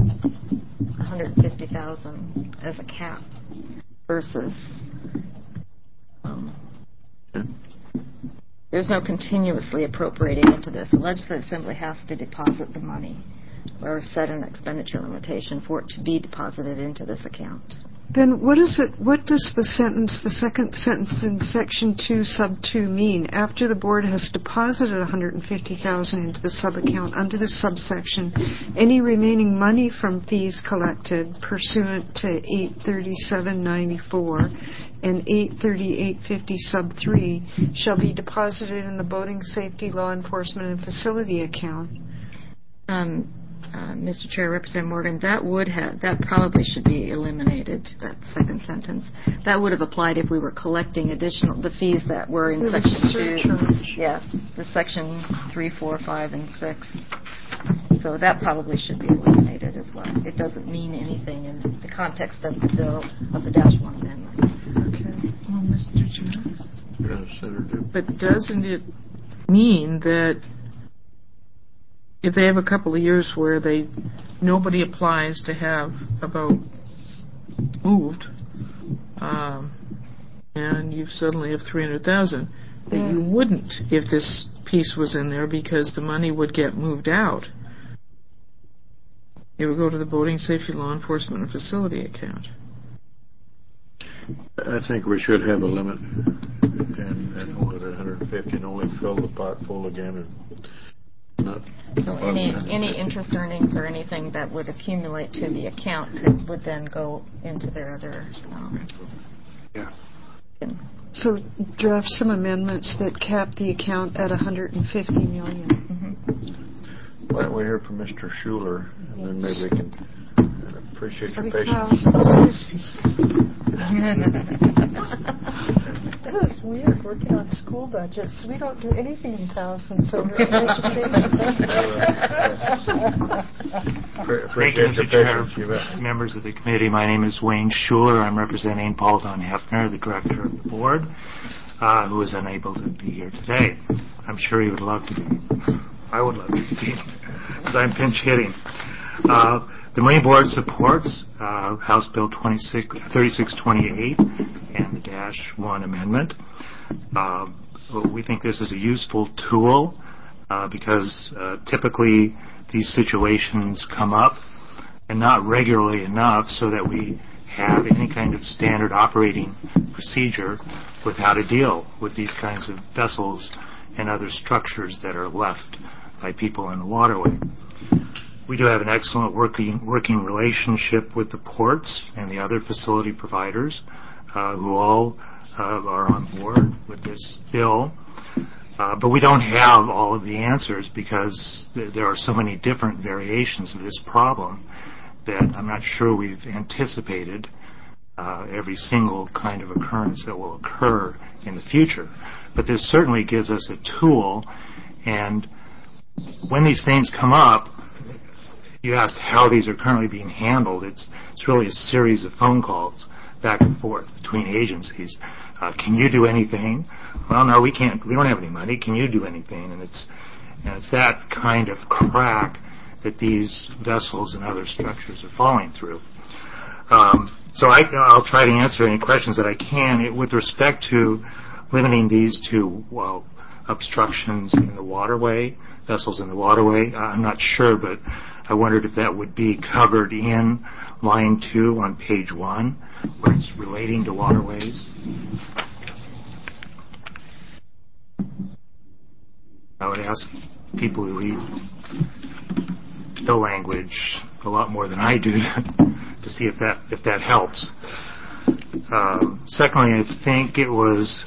$150,000 as a cap versus there's no continuously appropriating into this. The Legislative Assembly has to deposit the money or set an expenditure limitation for it to be deposited into this account. Then what does the second sentence in section 2 sub 2 mean? After the board has deposited $150,000 into the sub-account under this subsection, any remaining money from fees collected pursuant to 837.94 and 838.50 sub 3 shall be deposited in the boating safety law enforcement and facility account. Mr. Chair, Representative Morgan, that probably should be eliminated, that second sentence. That would have applied if we were collecting the fees that were in section 2. Yeah, the section 3, 4, 5, and 6. So that probably should be eliminated as well. It doesn't mean anything in the context of the bill of the Dash 1 amendment. Okay. Well, Mr. Chair. Yes, Senator. But doesn't it mean that if they have a couple of years where nobody applies to have a boat moved, and you suddenly have $300,000, that you wouldn't if this piece was in there because the money would get moved out. It would go to the boating safety law enforcement and facility account. I think we should have a limit and hold it at 150 and only fill the pot full again. And so any interest earnings or anything that would accumulate to the account would then go into their other. So draft some amendments that cap the account at $150 million. Mm-hmm. Why don't we hear from Mr. Schuler, and then maybe we can appreciate your patience. This is weird, working on school budgets. We don't do anything in thousands over in education. Thank you, Mr. Chair. Members of the committee, my name is Wayne Schuler. I'm representing Paul Don Hefner, the director of the board, who is unable to be here today. I'm sure he would love to be. I would love to be, because I'm pinch hitting. The Marine Board supports House Bill 3628 and the Dash 1 amendment. We think this is a useful tool because typically these situations come up and not regularly enough so that we have any kind of standard operating procedure with how to deal with these kinds of vessels and other structures that are left by people in the waterway. We do have an excellent working relationship with the ports and the other facility providers who all are on board with this bill. But we don't have all of the answers because there are so many different variations of this problem that I'm not sure we've anticipated every single kind of occurrence that will occur in the future. But this certainly gives us a tool, and when these things come up, you asked how these are currently being handled. It's really a series of phone calls back and forth between agencies. Can you do anything? Well, no, we can't. We don't have any money. Can you do anything? And it's that kind of crack that these vessels and other structures are falling through. So I'll try to answer any questions that I can. With respect to limiting these to obstructions in the waterway, vessels in the waterway, I'm not sure, but I wondered if that would be covered in line 2 on page 1, where it's relating to waterways. I would ask people who read the language a lot more than I do to see if that helps. Secondly, I think it was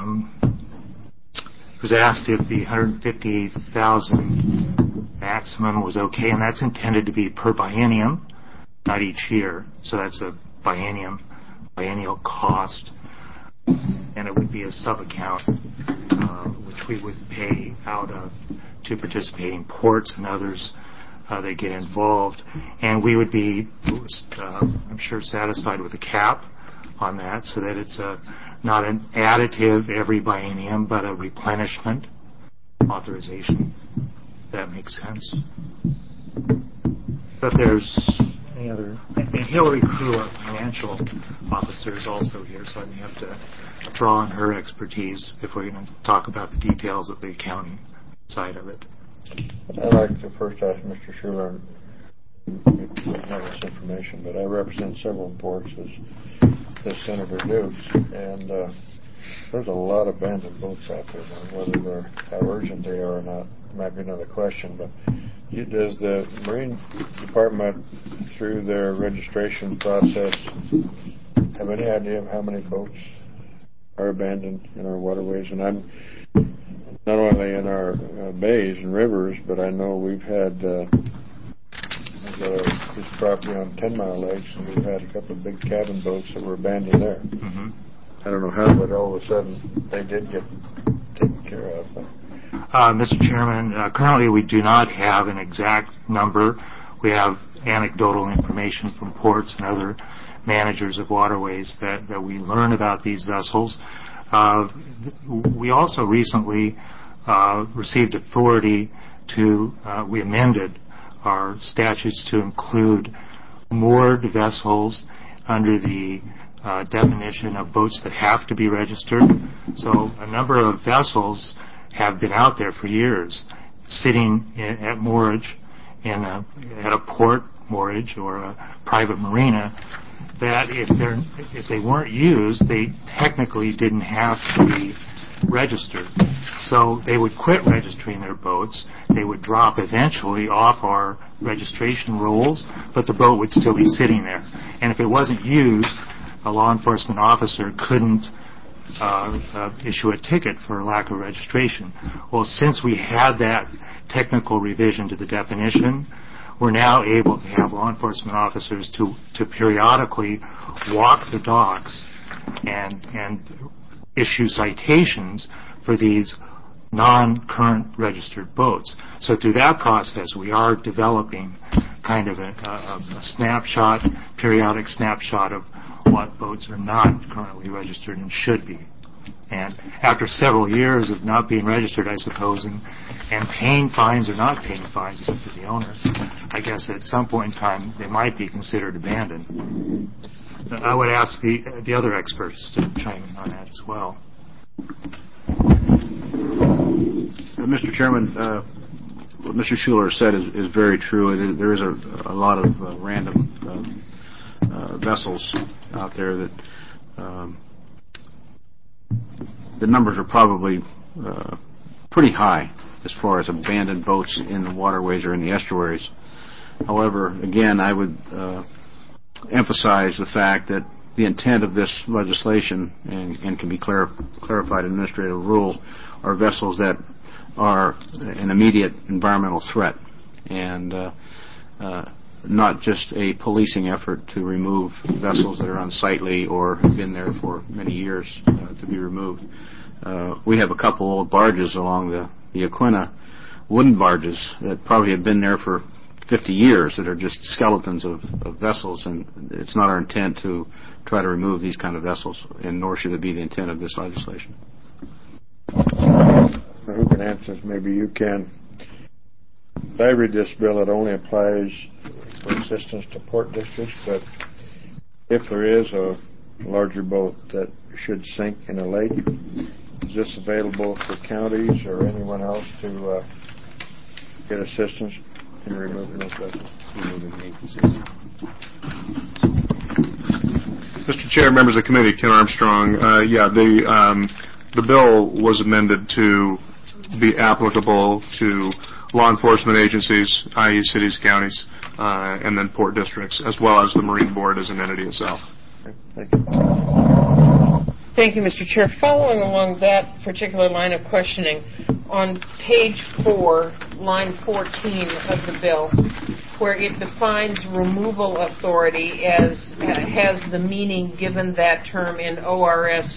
asked if the $150,000 maximum was okay, and that's intended to be per biennium, not each year. So that's a biennial cost, and it would be a sub-account which we would pay out of to participating ports and others that get involved. And we would be, I'm sure, satisfied with a cap on that, so that it's not an additive every biennium, but a replenishment authorization. That makes sense. But there's any other, and Hillary Crew, our financial officer, is also here, so I may have to draw on her expertise if we're going to talk about the details of the accounting side of it. I'd like to first ask Mr. Schuler have this information, but I represent several ports as Senator Dukes, and there's a lot of abandoned boats out there. Whether how urgent they are or not might be another question, but does the Marine Department, through their registration process, have any idea of how many boats are abandoned in our waterways? And I'm not only in our bays and rivers, but I know we've had this property on 10 Mile Lakes, and we've had a couple of big cabin boats that were abandoned there. Mm-hmm. I don't know how, but all of a sudden they did get taken care of. Mr. Chairman, currently we do not have an exact number. We have anecdotal information from ports and other managers of waterways that we learn about these vessels. We also recently received authority we amended our statutes to include moored vessels under the definition of boats that have to be registered. So a number of vessels have been out there for years, sitting at moorage at a port moorage or a private marina, that if they weren't used, they technically didn't have to be registered. So they would quit registering their boats. They would drop eventually off our registration rolls, but the boat would still be sitting there. And if it wasn't used, a law enforcement officer couldn't issue a ticket for lack of registration. Well, since we had that technical revision to the definition, we're now able to have law enforcement officers to periodically walk the docks and issue citations for these non-current registered boats. So through that process, we are developing kind of a snapshot, periodic snapshot of what boats are not currently registered and should be. And after several years of not being registered, I suppose, and paying fines or not paying fines, it's up to the owner, I guess at some point in time they might be considered abandoned. I would ask the other experts to chime in on that as well. Mr. Chairman, what Mr. Schuler said is very true. There is a lot of random vessels out there that the numbers are probably pretty high as far as abandoned boats in the waterways or in the estuaries. However, again, I would emphasize the fact that the intent of this legislation, and can be clarified in administrative rule, are vessels that are an immediate environmental threat, and not just a policing effort to remove vessels that are unsightly or have been there for many years to be removed. We have a couple old barges along the Yaquina, wooden barges that probably have been there for 50 years that are just skeletons of vessels, and it's not our intent to try to remove these kind of vessels, and nor should it be the intent of this legislation. Who can answer this? Maybe you can. As I read this bill, it only applies for assistance to port districts, but if there is a larger boat that should sink in a lake, is this available for counties or anyone else to get assistance in removing those vessels? Mr. Chair, members of the committee, Ken Armstrong. The bill was amended to be applicable to law enforcement agencies, i.e. cities, counties, and then port districts, as well as the Marine Board as an entity itself. Okay, thank you. Thank you, Mr. Chair. Following along that particular line of questioning, on page 4, line 14 of the bill, where it defines removal authority as has the meaning given that term in ORS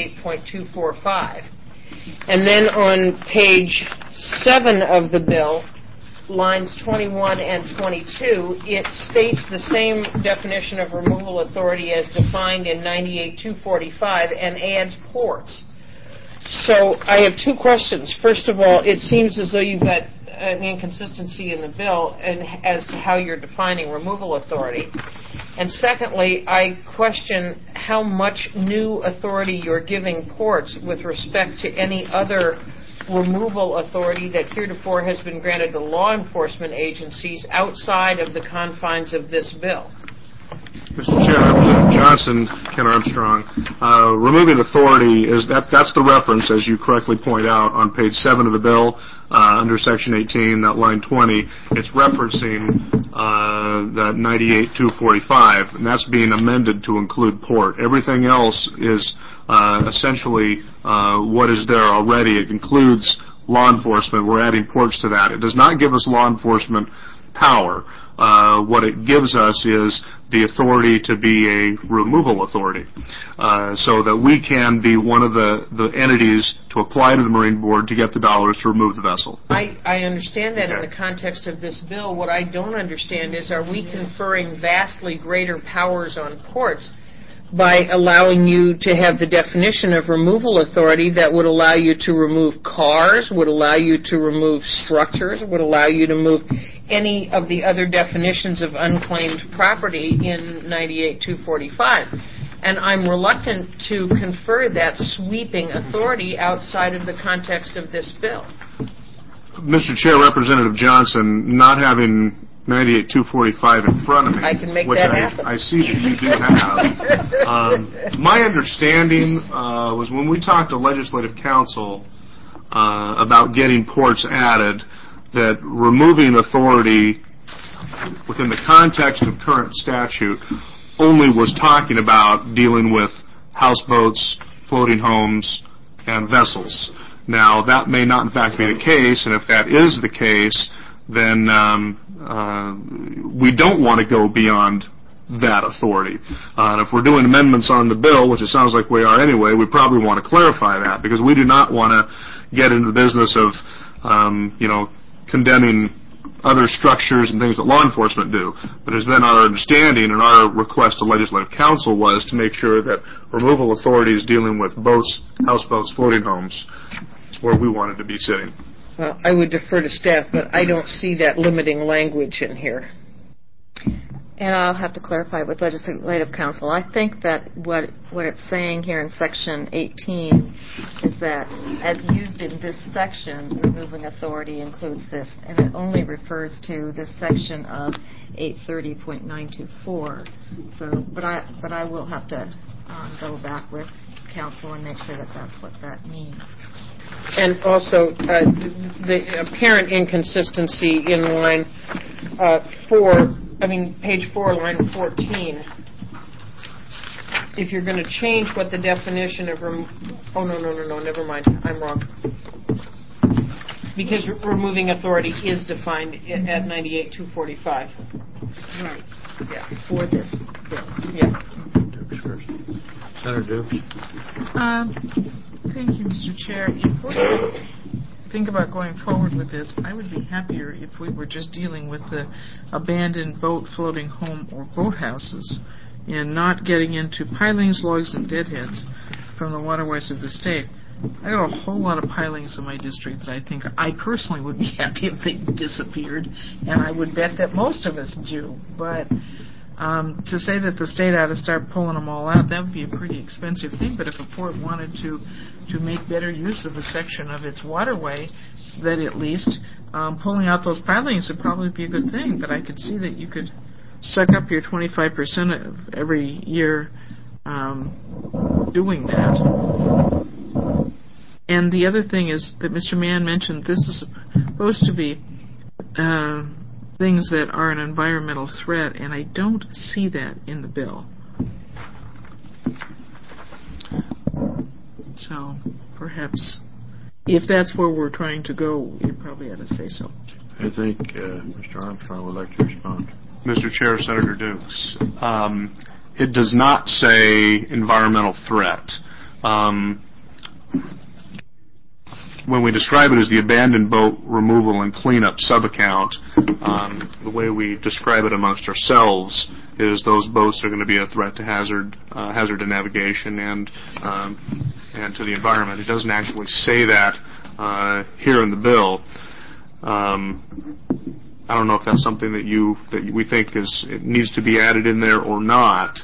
98.245. And then on page 7 of the bill, lines 21 and 22, it states the same definition of removal authority as defined in 98.245 and adds ports. So I have two questions. First of all, it seems as though you've got an inconsistency in the bill and as to how you're defining removal authority. And secondly, I question how much new authority you're giving ports with respect to any other removal authority that heretofore has been granted to law enforcement agencies outside of the confines of this bill. Mr. Chair, Representative Johnson, Ken Armstrong. Removing authority that's the reference, as you correctly point out, on page 7 of the bill under Section 18, that line 20. It's referencing that 98.245, and that's being amended to include port. Everything else is essentially what is there already. It includes law enforcement. We're adding ports to that. It does not give us law enforcement power. What it gives us is the authority to be a removal authority, so that we can be one of the entities to apply to the Marine Board to get the dollars to remove the vessel. I understand that in the context of this bill. What I don't understand is, are we conferring vastly greater powers on ports by allowing you to have the definition of removal authority that would allow you to remove cars, would allow you to remove structures, would allow you to move any of the other definitions of unclaimed property in 98.245. And I'm reluctant to confer that sweeping authority outside of the context of this bill. Mr. Chair, Representative Johnson, not having 98.245 in front of me, I can make which that happen. I see that you do have. My understanding was when we talked to Legislative Counsel about getting ports added, that removing authority within the context of current statute only was talking about dealing with houseboats, floating homes, and vessels. Now, that may not in fact be the case, and if that is the case, then we don't want to go beyond that authority. And if we're doing amendments on the bill, which it sounds like we are anyway, we probably want to clarify that, because we do not want to get into the business of condemning other structures and things that law enforcement do. But it's been our understanding, and our request to Legislative Counsel was to make sure that removal authorities dealing with boats, houseboats, floating homes, is where we wanted to be sitting. Well, I would defer to staff, but I don't see that limiting language in here. And I'll have to clarify with Legislative Counsel. I think that what it's saying here in Section 18 is that, as used in this section, removing authority includes this, and it only refers to this section of 830.924. So, but I will have to go back with Counsel and make sure that that's what that means. And also, the apparent inconsistency in line page 4, line 14. If you're going to change what the definition of no, never mind. I'm wrong. Because removing authority is defined at 98-245. Right. Yeah, for this bill. Yeah. Dukes first. Senator Dukes. Thank you, Mr. Chair. If we think about going forward with this, I would be happier if we were just dealing with the abandoned boat, floating home, or boathouses, and not getting into pilings, logs, and deadheads from the waterways of the state. I got a whole lot of pilings in my district that I think I personally would be happy if they disappeared, and I would bet that most of us do. But to say that the state ought to start pulling them all out, that would be a pretty expensive thing. But if a port wanted to make better use of a section of its waterway, then at least pulling out those pilings would probably be a good thing. But I could see that you could suck up your 25% of every year doing that. And the other thing is that Mr. Mann mentioned this is supposed to be things that are an environmental threat, and I don't see that in the bill. So perhaps if that's where we're trying to go, you probably ought to say so. I think Mr. Armstrong would like to respond. Mr. Chair, Senator Dukes, it does not say environmental threat. When we describe it as the abandoned boat removal and cleanup subaccount, the way we describe it amongst ourselves is those boats are going to be a threat to hazard to navigation and to the environment. It doesn't actually say that here in the bill. I don't know if that's something that we think it needs to be added in there or not.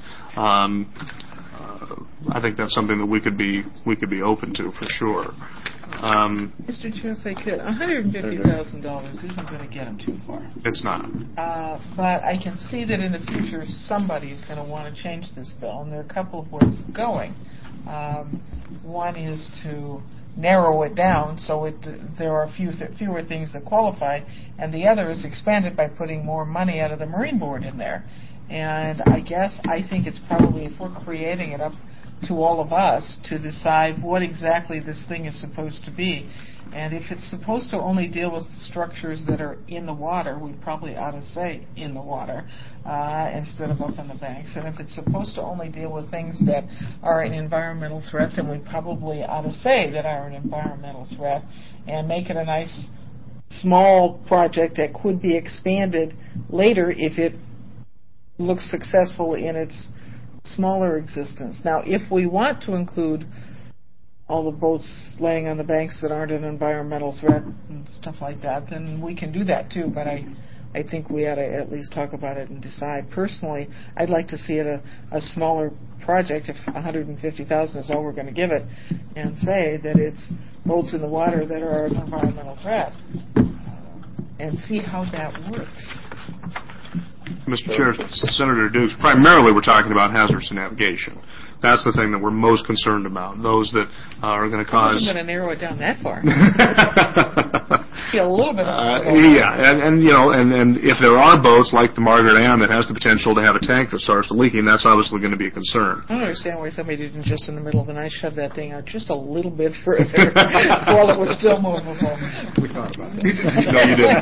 I think that's something that we could be open to for sure. Mr. Chair, if I could, $150,000 isn't going to get them too far. It's not. But I can see that in the future somebody's going to want to change this bill, and there are a couple of ways of going. One is to narrow it down so there are fewer things that qualify, and the other is expand it by putting more money out of the Marine Board in there. And I think it's probably, if we're creating it, up to all of us to decide what exactly this thing is supposed to be. And if it's supposed to only deal with structures that are in the water, we probably ought to say in the water instead of up on the banks. And if it's supposed to only deal with things that are an environmental threat, then we probably ought to say that are an environmental threat and make it a nice small project that could be expanded later if it looks successful in its smaller existence. Now, if we want to include all the boats laying on the banks that aren't an environmental threat and stuff like that, then we can do that too, but I think we ought to at least talk about it and decide. Personally, I'd like to see it a smaller project, if $150,000 is all we're going to give it, and say that it's boats in the water that are an environmental threat, and see how that works. Mr. Chair, Senator Dukes, primarily we're talking about hazards to navigation. That's the thing that we're most concerned about. Those that are going to cause. I wasn't going to narrow it down that far. Feel a little bit. And if there are boats like the Margaret Ann that has the potential to have a tank that starts leaking, that's obviously going to be a concern. I don't understand why somebody didn't just in the middle of the night shove that thing out just a little bit further while it was still movable. We thought about it. No, you didn't.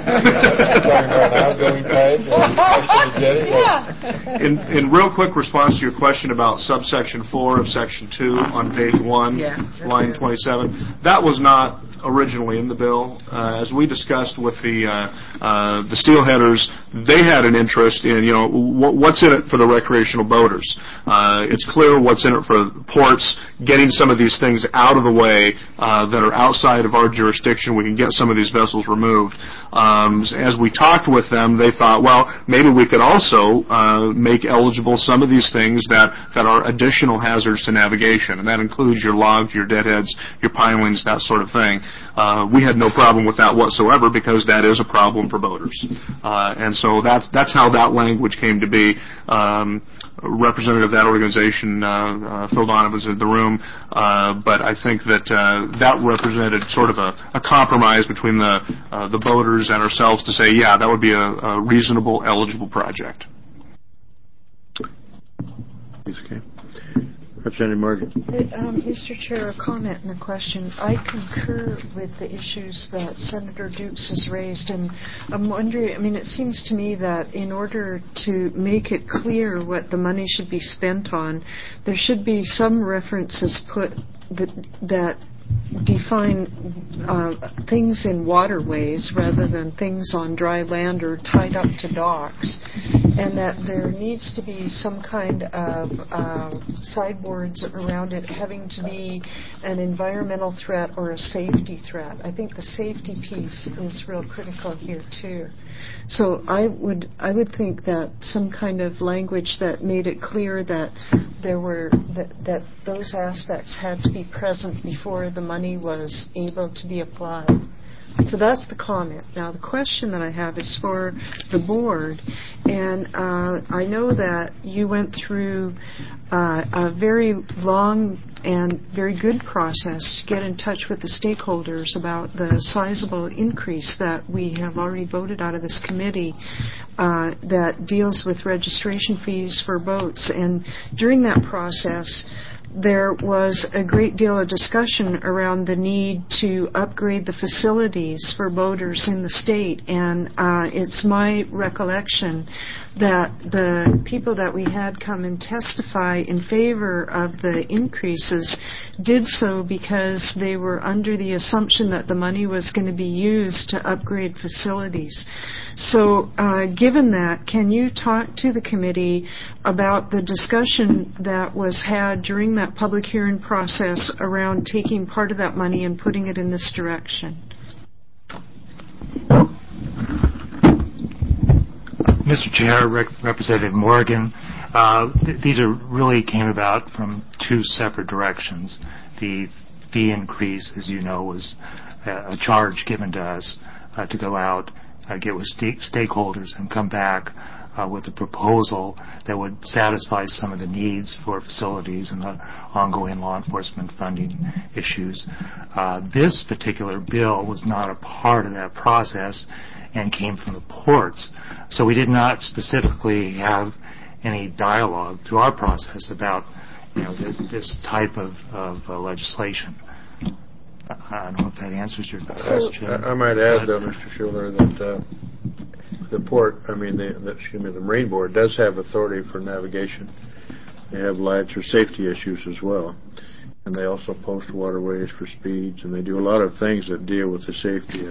In real quick response to your question about subsection 4 of section 2 on page 1, line 27, that was not originally in the bill. As we discussed with the steelheaders, they had an interest in, what's in it for the recreational boaters. It's clear what's in it for ports, getting some of these things out of the way that are outside of our jurisdiction. We can get some of these vessels removed. As we talked with them, they thought, well, maybe we could also make eligible some of these things that are additional hazards to navigation, and that includes your logs, your deadheads, your pilings, that sort of thing. We had no problem with that whatsoever because that is a problem for boaters. And so that's how that language came to be. Representative of that organization, Phil Donovan, was in the room, but I think that that represented sort of a compromise between the boaters and ourselves to say, yeah, that would be a reasonable, eligible project. Okay. Representative Morgan. Mr. Chair, a comment and a question. I concur with the issues that Senator Dukes has raised, and I'm wondering, I mean, it seems to me that in order to make it clear what the money should be spent on, there should be some references put that define things in waterways rather than things on dry land or tied up to docks, and that there needs to be some kind of sideboards around it having to be an environmental threat or a safety threat. I think the safety piece is real critical here too. So I would think that some kind of language that made it clear that there were that those aspects had to be present before the money was able to be applied. So that's the comment. Now the question that I have is for the board, and I know that you went through a very long and very good process to get in touch with the stakeholders about the sizable increase that we have already voted out of this committee that deals with registration fees for boats. And during that process, there was a great deal of discussion around the need to upgrade the facilities for boaters in the state, and it's my recollection that the people that we had come and testify in favor of the increases did so because they were under the assumption that the money was going to be used to upgrade facilities. So given that, can you talk to the committee about the discussion that was had during that public hearing process around taking part of that money and putting it in this direction? Mr. Chair, Representative Morgan, these really came about from two separate directions. The fee increase, as you know, was a charge given to us to go out, get with stakeholders, and come back with a proposal that would satisfy some of the needs for facilities and the ongoing law enforcement funding issues. This particular bill was not a part of that process and came from the ports. So we did not specifically have any dialogue through our process about this type of legislation. I don't know if that answers your question. I might add, though, Mr. Schuler, that the Marine Board does have authority for navigation. They have lights or safety issues as well. And they also post waterways for speeds, and they do a lot of things that deal with the safety.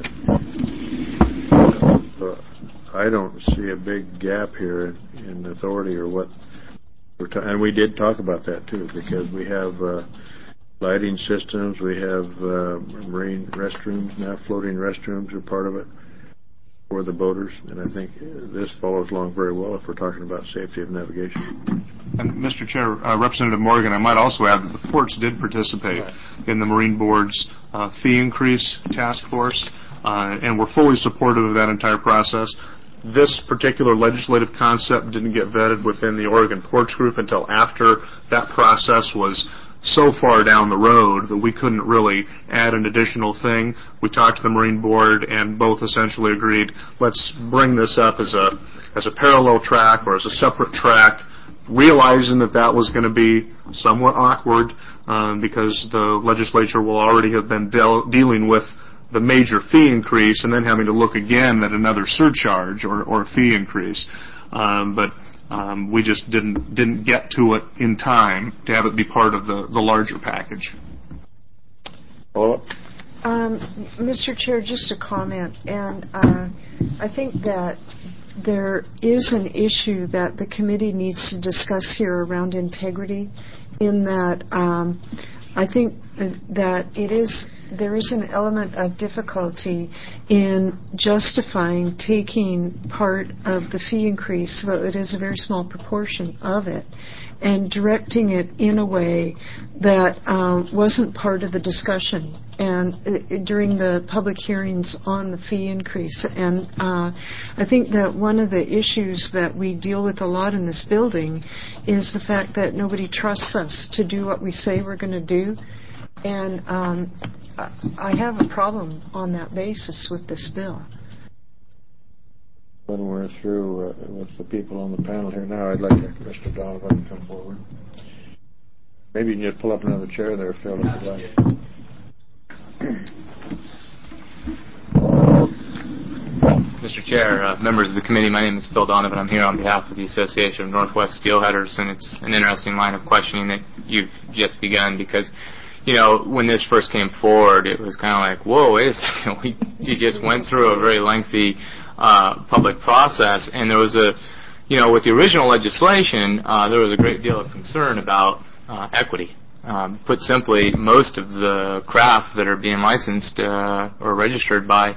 So I don't see a big gap here in authority or what and we did talk about that, too, because we have lighting systems, we have marine restrooms, now floating restrooms are part of it for the boaters, and I think this follows along very well if we're talking about safety of navigation. And Mr. Chair, Representative Morgan, I might also add that the ports did participate in the Marine Board's fee increase task force, and we're fully supportive of that entire process. This particular legislative concept didn't get vetted within the Oregon Ports Group until after that process was so far down the road that we couldn't really add an additional thing. We talked to the Marine Board and both essentially agreed, let's bring this up as a parallel track or as a separate track, realizing that was going to be somewhat awkward because the legislature will already have been dealing with the major fee increase and then having to look again at another surcharge or fee increase. But we just didn't get to it in time to have it be part of the larger package. Mr. Chair, just a comment, and I think that there is an issue that the committee needs to discuss here around integrity, in that I think that it is there is an element of difficulty in justifying taking part of the fee increase, though it is a very small proportion of it, and directing it in a way that wasn't part of the discussion and during the public hearings on the fee increase. And I think that one of the issues that we deal with a lot in this building is the fact that nobody trusts us to do what we say we're going to do. And I have a problem on that basis with this bill. When we're through with the people on the panel here now, I'd like Mr. Donovan to come forward. Maybe you can just pull up another chair there, Phil, if you'd like. Mr. Chair, members of the committee, my name is Phil Donovan. I'm here on behalf of the Association of Northwest Steelheaders, and it's an interesting line of questioning that you've just begun because, you know, when this first came forward, it was kind of like, whoa, wait a second, you just went through a very lengthy public process, and there was with the original legislation, there was a great deal of concern about equity. Put simply, most of the craft that are being licensed or registered by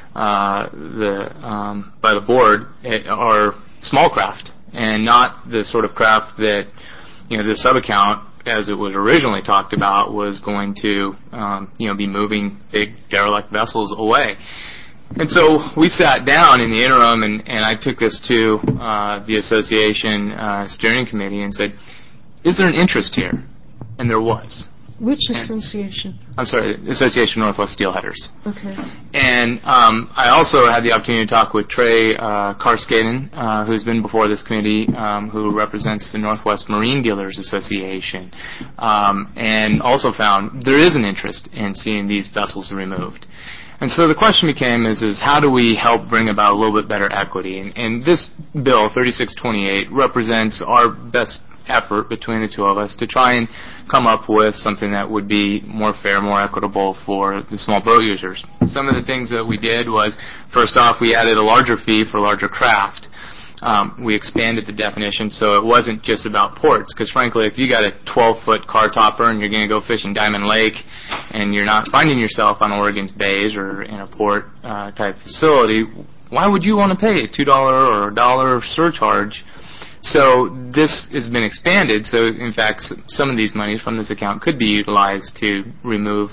the board are small craft, and not the sort of craft that the sub-account, as it was originally talked about, was going to be moving big derelict vessels away. And so we sat down in the interim, and I took this to the association steering committee and said, is there an interest here? And there was. Which association? I'm sorry, Association of Northwest Steelheaders. Okay. And I also had the opportunity to talk with Trey Karskaden, who's been before this committee, who represents the Northwest Marine Dealers Association, and also found there is an interest in seeing these vessels removed. And so the question became is how do we help bring about a little bit better equity? And this bill, 3628, represents our best effort between the two of us to try and come up with something that would be more fair, more equitable for the small boat users. Some of the things that we did was, first off, we added a larger fee for larger craft. We expanded the definition so it wasn't just about ports, because frankly, if you got a 12-foot car topper and you're going to go fishing Diamond Lake and you're not finding yourself on Oregon's bays or in a port type facility, why would you want to pay a $2 or $1 surcharge? So this has been expanded, so in fact some of these monies from this account could be utilized to remove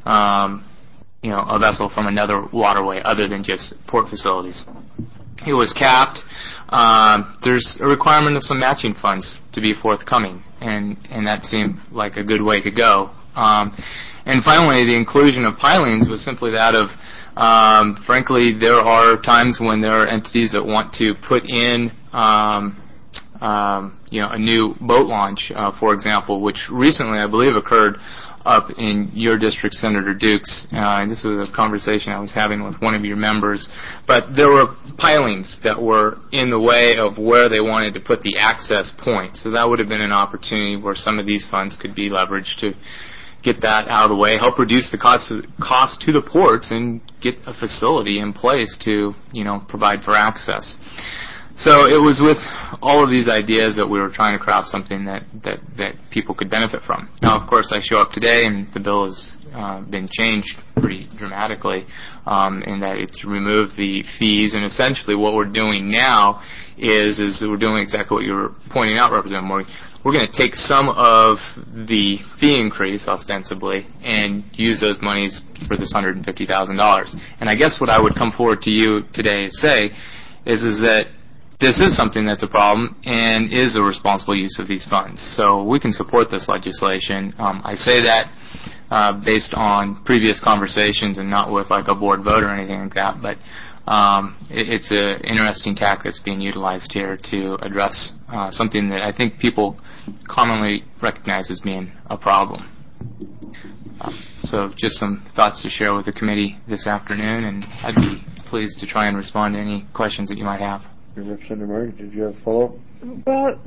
a vessel from another waterway other than just port facilities. It was capped. There's a requirement of some matching funds to be forthcoming, and that seemed like a good way to go. And finally, the inclusion of pilings was simply that of, frankly, there are times when there are entities that want to put in a new boat launch, for example, which recently I believe occurred up in your district, Senator Dukes. And this was a conversation I was having with one of your members. But there were pilings that were in the way of where they wanted to put the access point. So that would have been an opportunity where some of these funds could be leveraged to get that out of the way, help reduce the cost to the ports, and get a facility in place to provide for access. So it was with all of these ideas that we were trying to craft something that people could benefit from. Now, of course, I show up today and the bill has been changed pretty dramatically in that it's removed the fees, and essentially what we're doing now is we're doing exactly what you were pointing out, Representative Morgan. We're going to take some of the fee increase, ostensibly, and use those monies for this $150,000. And I guess what I would come forward to you today to say is that this is something that's a problem and is a responsible use of these funds. So we can support this legislation. I say that based on previous conversations and not with like a board vote or anything like that, but it's an interesting tack that's being utilized here to address something that I think people commonly recognize as being a problem. So just some thoughts to share with the committee this afternoon, and I'd be pleased to try and respond to any questions that you might have. Representative Morgan, did you have a follow-up? Well,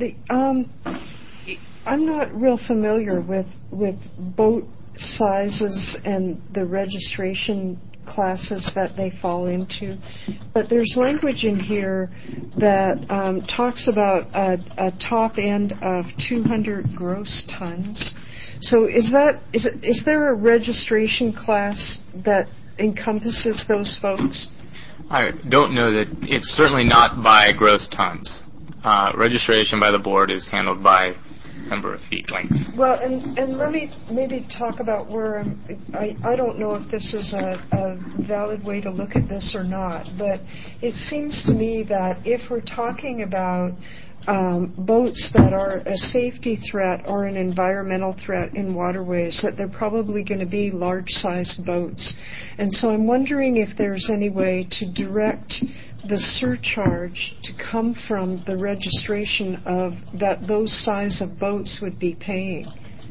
I'm not real familiar with boat sizes and the registration classes that they fall into, but there's language in here that talks about a top end of 200 gross tons. So is there a registration class that encompasses those folks? I don't know that. It's certainly not by gross tons. Registration by the board is handled by number of feet length. Well, and let me maybe talk about where I don't know if this is a valid way to look at this or not, but it seems to me that if we're talking about boats that are a safety threat or an environmental threat in waterways, that they're probably going to be large-sized boats. And so I'm wondering if there's any way to direct the surcharge to come from the registration of that those size of boats would be paying.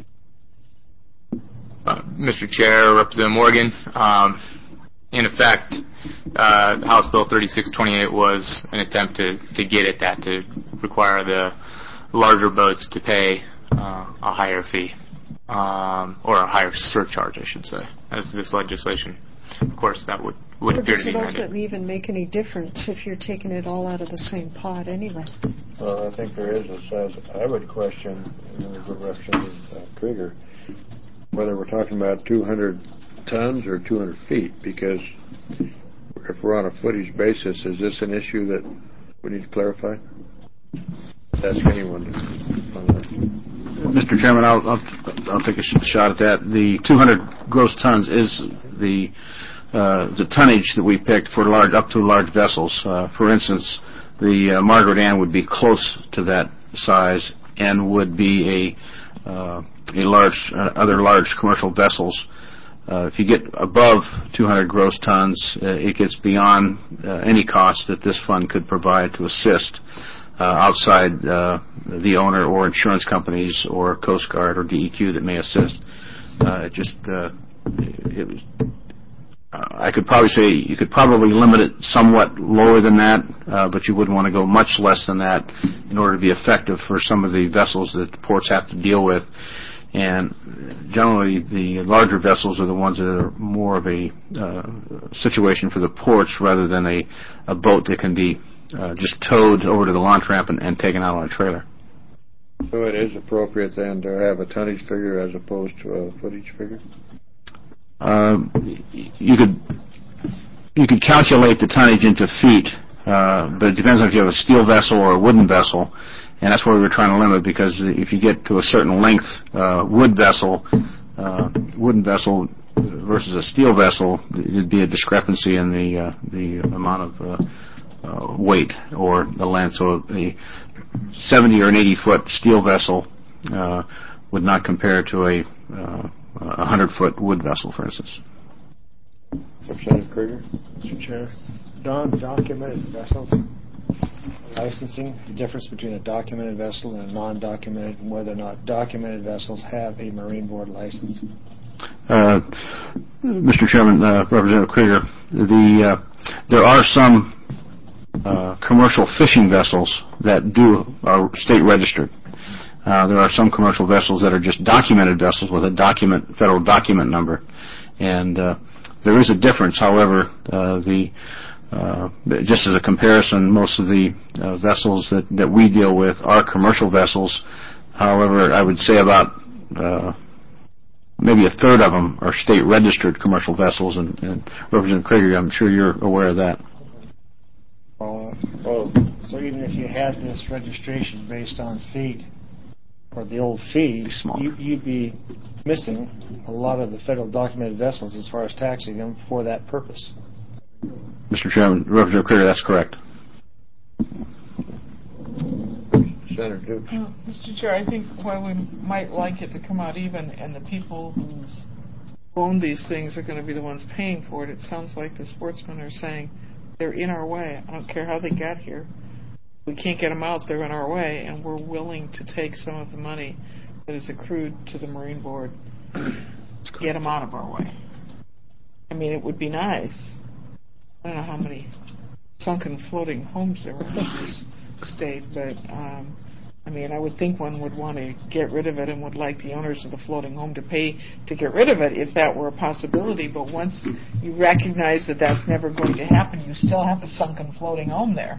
Mr. Chair, Representative Morgan, in effect, House Bill 3628 was an attempt to get at that, to require the larger boats to pay a higher fee, or a higher surcharge, I should say, as this legislation. Of course, that would appear to be Does it ultimately even make any difference if you're taking it all out of the same pot anyway? Well, I think there is a size. I would question, Representative Krieger, whether we're talking about 200 tons or 200 feet, because if we're on a footage basis, is this an issue that we need to clarify? Ask anyone on that. Mr. Chairman, I'll take a shot at that. The 200 gross tons is the tonnage that we picked for up to large vessels. For instance, the Margaret Ann would be close to that size and would be other large commercial vessels. If you get above 200 gross tons, it gets beyond any cost that this fund could provide to assist outside the owner or insurance companies or Coast Guard or DEQ that may assist. I could probably say you could probably limit it somewhat lower than that, but you wouldn't want to go much less than that in order to be effective for some of the vessels that the ports have to deal with. And generally, the larger vessels are the ones that are more of a situation for the ports rather than a boat that can be just towed over to the launch ramp and taken out on a trailer. So it is appropriate then to have a tonnage figure as opposed to a footage figure? You could calculate the tonnage into feet, but it depends on if you have a steel vessel or a wooden vessel. And that's what we were trying to limit, because if you get to a certain length, wooden vessel versus a steel vessel, there'd be a discrepancy in the amount of weight or the length. So a 70 or an 80-foot steel vessel would not compare to a 100-foot wood vessel, for instance. Representative Krieger? Mr. Chair, non-documented vessels, licensing, the difference between a documented vessel and a non-documented, and whether or not documented vessels have a Marine Board license. Mr. Chairman, Representative Krieger, there are some commercial fishing vessels that are state registered. There are some commercial vessels that are just documented vessels with a federal document number, and there is a difference. However, just as a comparison, most of the vessels that we deal with are commercial vessels. However, I would say about maybe a third of them are state-registered commercial vessels, and Representative Krieger, I'm sure you're aware of that. So even if you had this registration based on feet, or the old fee, you'd be missing a lot of the federal documented vessels as far as taxing them for that purpose. Mr. Chairman, Representative Krieger, that's correct. Senator Dukes. Mr. Chair, I think while we might like it to come out even, and the people who own these things are going to be the ones paying for it, it sounds like the sportsmen are saying they're in our way. I don't care how they got here. We can't get them out, they're in our way, and we're willing to take some of the money that is accrued to the Marine Board to get them out of our way. I mean, it would be nice. I don't know how many sunken floating homes there were in this state, but I mean, I would think one would want to get rid of it and would like the owners of the floating home to pay to get rid of it if that were a possibility. But once you recognize that that's never going to happen, you still have a sunken floating home there.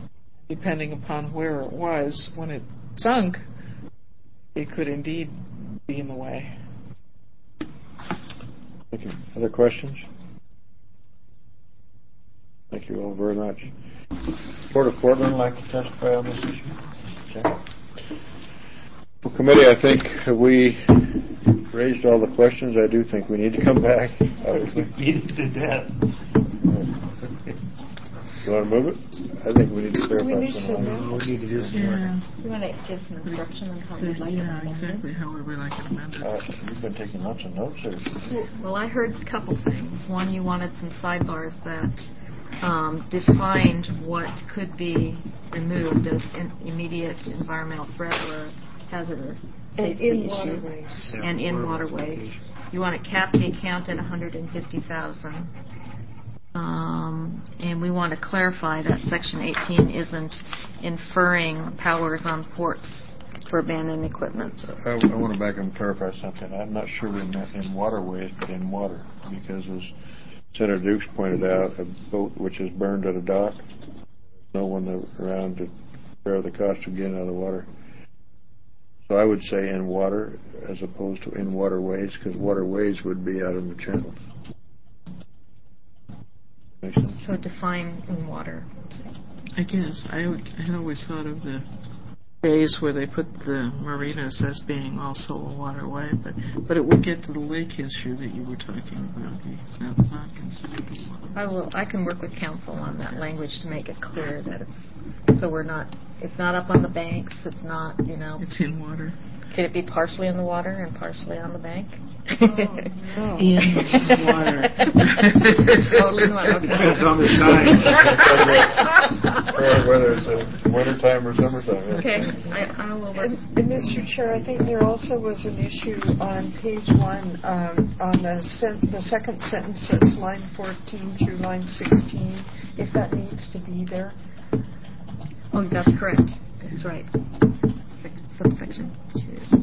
Depending upon where it was when it sunk, it could indeed be in the way. Thank you. Other questions? Thank you all very much. Port of Portland would like to testify on this issue? Okay. Well, committee, I think we raised all the questions. I do think we need to come back, obviously. Beat it to death. You want to move it? I think we need to clarify We need some to language. We need to do some work. You want to give some instruction on how you'd like it amended? Exactly. How would we like it amended? You've been taking lots of notes there. Well, I heard a couple things. One, you wanted some sidebars that defined what could be removed as an immediate environmental threat or hazardous safety in issue. waterways. And in waterways. You want to cap the account at $150,000. And we want to clarify that Section 18 isn't inferring powers on ports for abandoned equipment. I want to back up and clarify something. I'm not sure we meant in waterways, but in water, because as Senator Dukes pointed out, a boat which is burned at a dock, no one around to bear the cost of getting out of the water. So I would say in water as opposed to in waterways, because waterways would be out in the channels. So define in water. I guess I had always thought of the bays where they put the marinas as being also a waterway, but it would get to the lake issue that you were talking about, because that's not considered a waterway. I can work with council on that language to make it clear that it's not up on the banks. It's not, It's in water. Could it be partially in the water and partially on the bank? No. In water. Totally in water. Depends on the time. Or whether it's wintertime or summertime. Okay, I will work. And Mr. Chair, I think there also was an issue on page 1 on the second sentence. That's line 14 through line 16. If that needs to be there. Oh, that's correct. That's right. Subsection 2.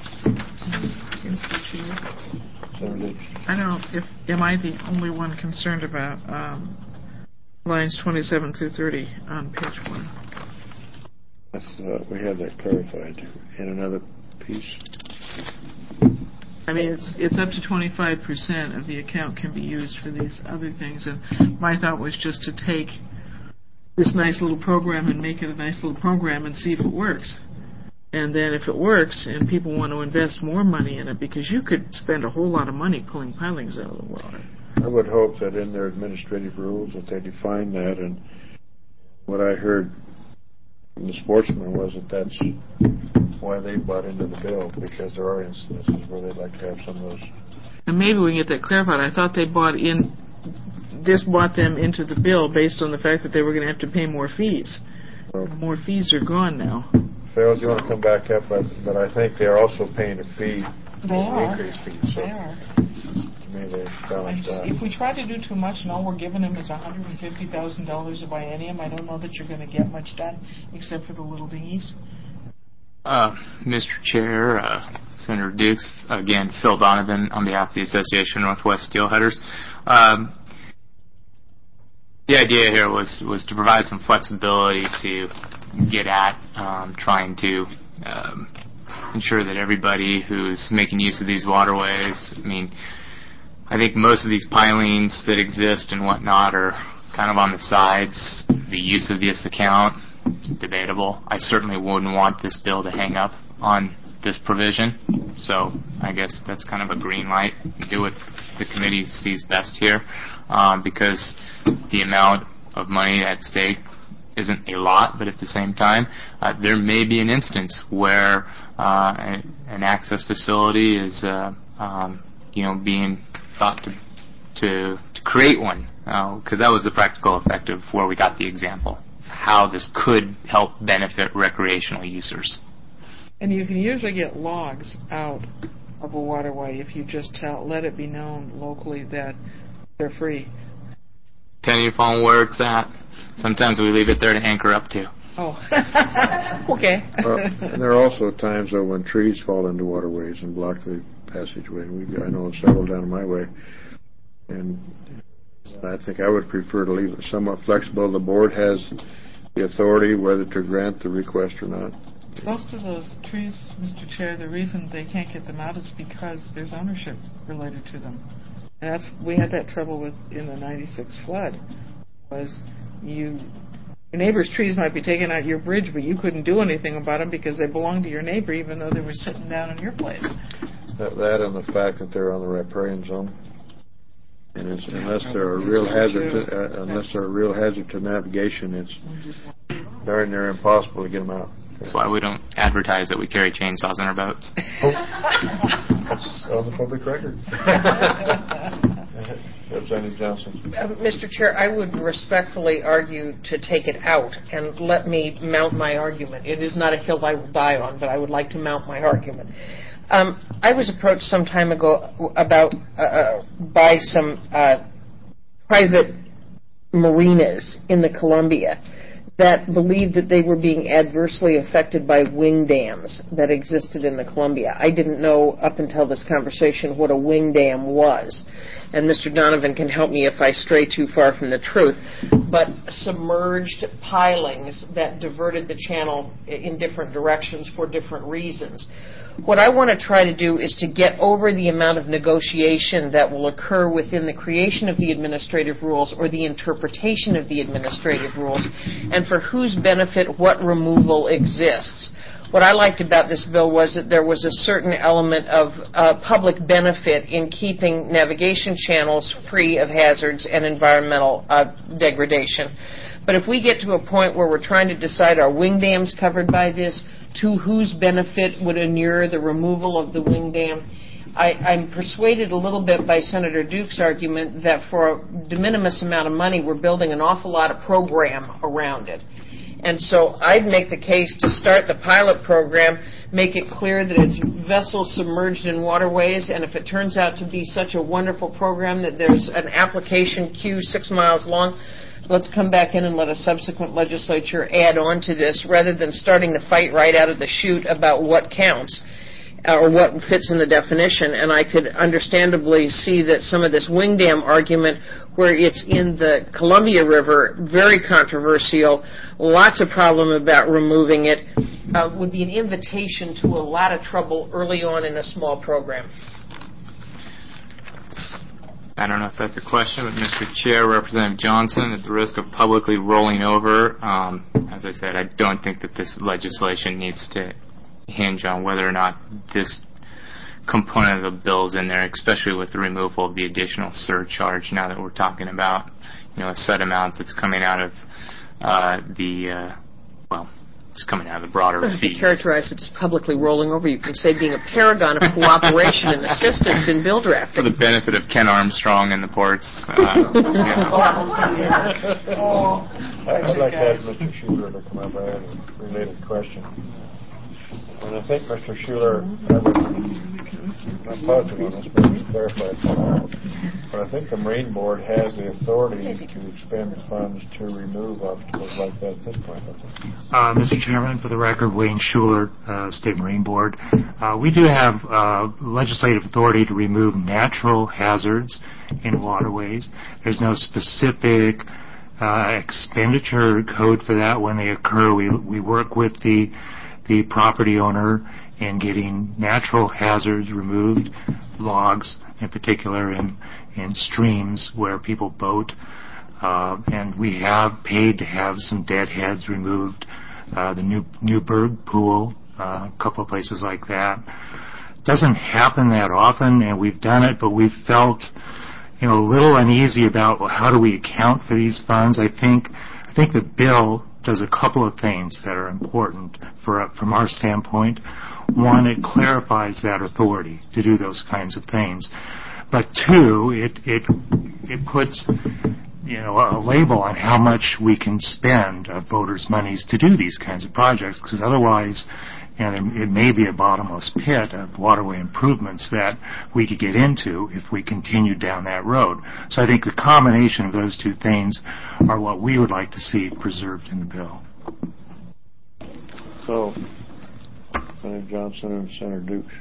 I don't. Am I the only one concerned about lines 27 through 30 on page 1? We had that clarified in another piece. I mean, it's up to 25% of the account can be used for these other things, and my thought was just to take this nice little program and make it a nice little program and see if it works. And then if it works and people want to invest more money in it, because you could spend a whole lot of money pulling pilings out of the water. I would hope that in their administrative rules that they define that, and what I heard from the sportsman was that that's why they bought into the bill, because there are instances where they'd like to have some of those. And maybe we can get that clarified. I thought they bought them into the bill based on the fact that they were going to have to pay more fees. More fees are gone now. Phil, do you want to come back up? But I think they're also paying a fee, increased fee. So They are. to me, they balanced out. If we try to do too much and all we're giving them is $150,000 a biennium, I don't know that you're going to get much done except for the little dinghies. Mr. Chair, Senator Dukes, again, Phil Donovan on behalf of the Association of Northwest Steelheaders. The idea here was to provide some flexibility to get at trying to ensure that everybody who's making use of these waterways, I think most of these pilings that exist and whatnot are kind of on the sides. The use of this account is debatable. I certainly wouldn't want this bill to hang up on this provision, so I guess that's kind of a green light. Do what the committee sees best here, because the amount of money at stake isn't a lot, but at the same time, there may be an instance where an access facility is, being thought to create one, because that was the practical effect of where we got the example, how this could help benefit recreational users. And you can usually get logs out of a waterway if you just let it be known locally that they're free. Depending upon where it's at. Sometimes we leave it there to anchor up to. Oh, okay. And there are also times, though, when trees fall into waterways and block the passageway. I know of several down my way. And I think I would prefer to leave it somewhat flexible. The board has the authority whether to grant the request or not. Most of those trees, Mr. Chair, the reason they can't get them out is because there's ownership related to them. And we had that trouble with in the 96 flood, was your neighbor's trees might be taken out your bridge, but you couldn't do anything about them because they belonged to your neighbor, even though they were sitting down in your place. That and the fact that they're on the riparian zone. And unless they're a real hazard to navigation, it's darn near impossible to get them out. That's why we don't advertise that we carry chainsaws in our boats. That's on the public record. Representative Johnson. Mr. Chair, I would respectfully argue to take it out and let me mount my argument. It is not a hill I will die on, but I would like to mount my argument. I was approached some time ago about by some private marinas in the Columbia that believed that they were being adversely affected by wing dams that existed in the Columbia. I didn't know up until this conversation what a wing dam was. And Mr. Donovan can help me if I stray too far from the truth. But submerged pilings that diverted the channel in different directions for different reasons. What I want to try to do is to get over the amount of negotiation that will occur within the creation of the administrative rules or the interpretation of the administrative rules, and for whose benefit what removal exists. What I liked about this bill was that there was a certain element of public benefit in keeping navigation channels free of hazards and environmental degradation. But if we get to a point where we're trying to decide are wing dams covered by this, to whose benefit would inure the removal of the wing dam, I'm persuaded a little bit by Senator Duke's argument that for a de minimis amount of money, we're building an awful lot of program around it. And so I'd make the case to start the pilot program, make it clear that it's vessels submerged in waterways, and if it turns out to be such a wonderful program that there's an application queue 6 miles long, let's come back in and let a subsequent legislature add on to this rather than starting the fight right out of the chute about what counts or what fits in the definition. And I could understandably see that some of this wing dam argument where it's in the Columbia River, very controversial, lots of problem about removing it, would be an invitation to a lot of trouble early on in a small program. I don't know if that's a question, but Mr. Chair, Representative Johnson, at the risk of publicly rolling over, as I said, I don't think that this legislation needs to hinge on whether or not this component of the bill is in there, especially with the removal of the additional surcharge. Now that we're talking about, a set amount that's coming out of it's coming out of the broader fees. If you characterize it as publicly rolling over, you can say being a paragon of cooperation and assistance in bill drafting. For the benefit of Ken Armstrong and the ports. I'd like to ask Mr. Schuler to come up. I have a related question. And I think Mr. Schuler, I'm positive on this, but to clarify, but I think the Marine Board has the authority to expend funds to remove obstacles like that at this point. Mr. Chairman, for the record, Wayne Schuler, State Marine Board. We do have legislative authority to remove natural hazards in waterways. There's no specific expenditure code for that when they occur. We work with the property owner in getting natural hazards removed, logs in particular in streams where people boat, and we have paid to have some deadheads removed. The Newburgh pool, a couple of places like that. Doesn't happen that often, and we've done it, but we've felt a little uneasy about how do we account for these funds. I think the bill does a couple of things that are important from our standpoint. One, it clarifies that authority to do those kinds of things. But two, it puts a label on how much we can spend of voters' monies to do these kinds of projects, because otherwise it may be a bottomless pit of waterway improvements that we could get into if we continue down that road. So I think the combination of those two things are what we would like to see preserved in the bill. So, Senator Johnson and Senator Dukes.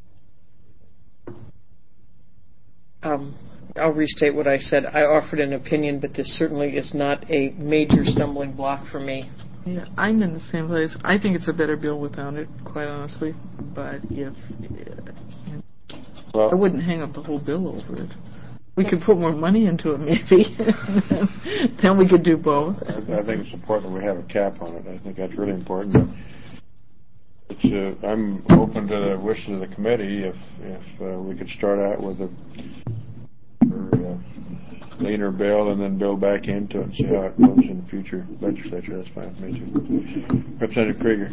I'll restate what I said. I offered an opinion, but this certainly is not a major stumbling block for me. Yeah, I'm in the same place. I think it's a better bill without it, quite honestly. But I wouldn't hang up the whole bill over it. We could put more money into it, maybe. Then we could do both. I think it's important that we have a cap on it. I think that's really important. I'm open to the wishes of the committee. If we could start out with a leaner bill and then build back into it and see how it goes in the future legislature, that's fine with me too. Representative Krieger.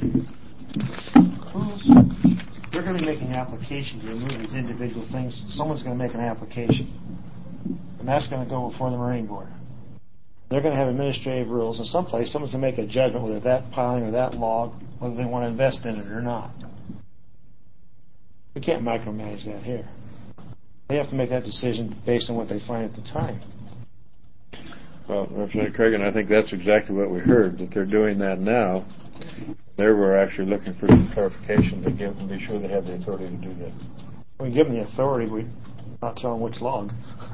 They're going to be making an application to remove these individual things. Someone's going to make an application, and that's going to go before the Marine Board. They're going to have administrative rules, and someplace someone's going to make a judgment whether that piling or that log, whether they want to invest in it or not. We can't micromanage that here. They have to make that decision based on what they find at the time. Well, Representative Cragen, I think that's exactly what we heard, that they're doing that now. They were actually looking for some clarification to be sure they had the authority to do that. We give them the authority, we not tell them which log.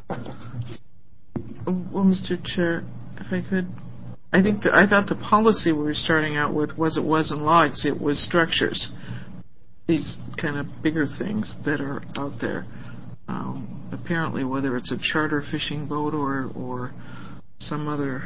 Well, Mr. Chair, if I could, I thought the policy we were starting out with wasn't logs, it was structures. These kind of bigger things that are out there. Apparently, whether it's a charter fishing boat or some other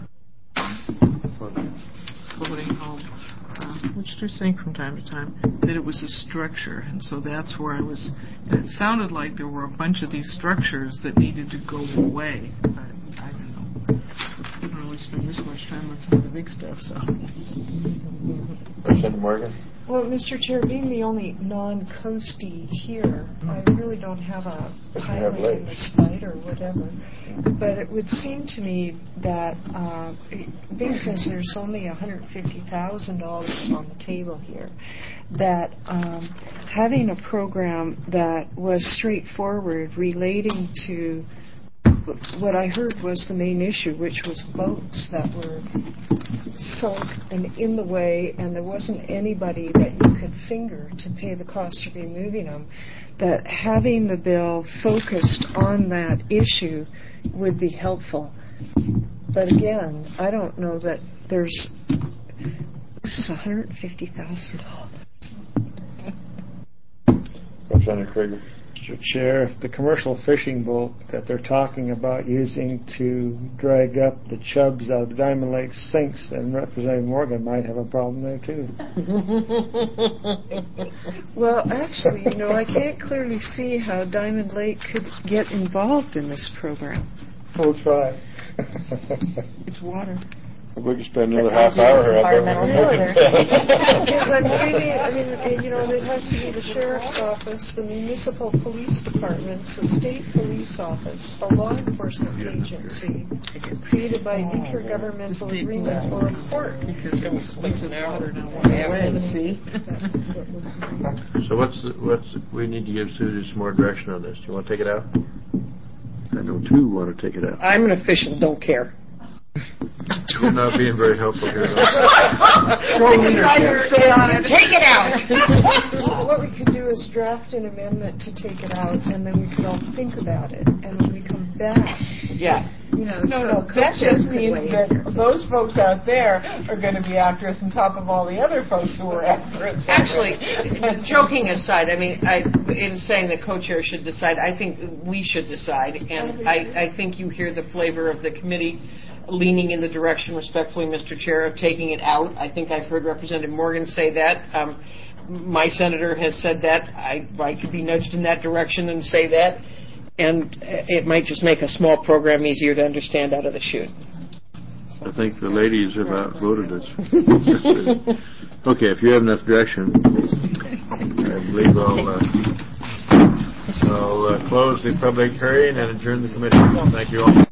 floating home, which they're saying from time to time, that it was a structure. And so that's where I was. And it sounded like there were a bunch of these structures that needed to go away. But I don't know. I don't really spend this much time on some of the big stuff, so. Representative Morgan? Well, Mr. Chair, being the only non-coastie here, I really don't have a pilot in the site or whatever. But it would seem to me that, being since there's only $150,000 on the table here, that having a program that was straightforward relating to what I heard was the main issue, which was boats that were sunk and in the way, and there wasn't anybody that you could finger to pay the cost of removing them, that having the bill focused on that issue would be helpful. But again, I don't know that this is $150,000. Representative Krieger. Mr. Chair, if the commercial fishing boat that they're talking about using to drag up the chubs out of Diamond Lake sinks, then Representative Morgan might have a problem there too. Well, actually, I can't clearly see how Diamond Lake could get involved in this program. We'll try. It's water. We could spend another half hour here. Because I'm reading, it has to be the sheriff's office, the municipal police departments, the state police office, a law enforcement agency created by intergovernmental agreement or a court. Because it was an hour now. So we need to give Susie some more direction on this. Do you want to take it out? I know two want to take it out. I'm an official, don't care. You're not being very helpful here. Take it out. What we could do is draft an amendment to take it out, and then we could all think about it. And when we come back, yeah. No, that just means that those folks out there are going to be after us on top of all the other folks who are after us. Actually, joking aside, in saying the co-chair should decide, I think we should decide, and I think you hear the flavor of the committee leaning in the direction, respectfully, Mr. Chair, of taking it out. I think I've heard Representative Morgan say that. My senator has said that. I could be nudged in that direction and say that. And it might just make a small program easier to understand out of the chute. I think the ladies have outvoted us. Okay, if you have enough direction, I believe I'll close the public hearing and adjourn the committee. Thank you all.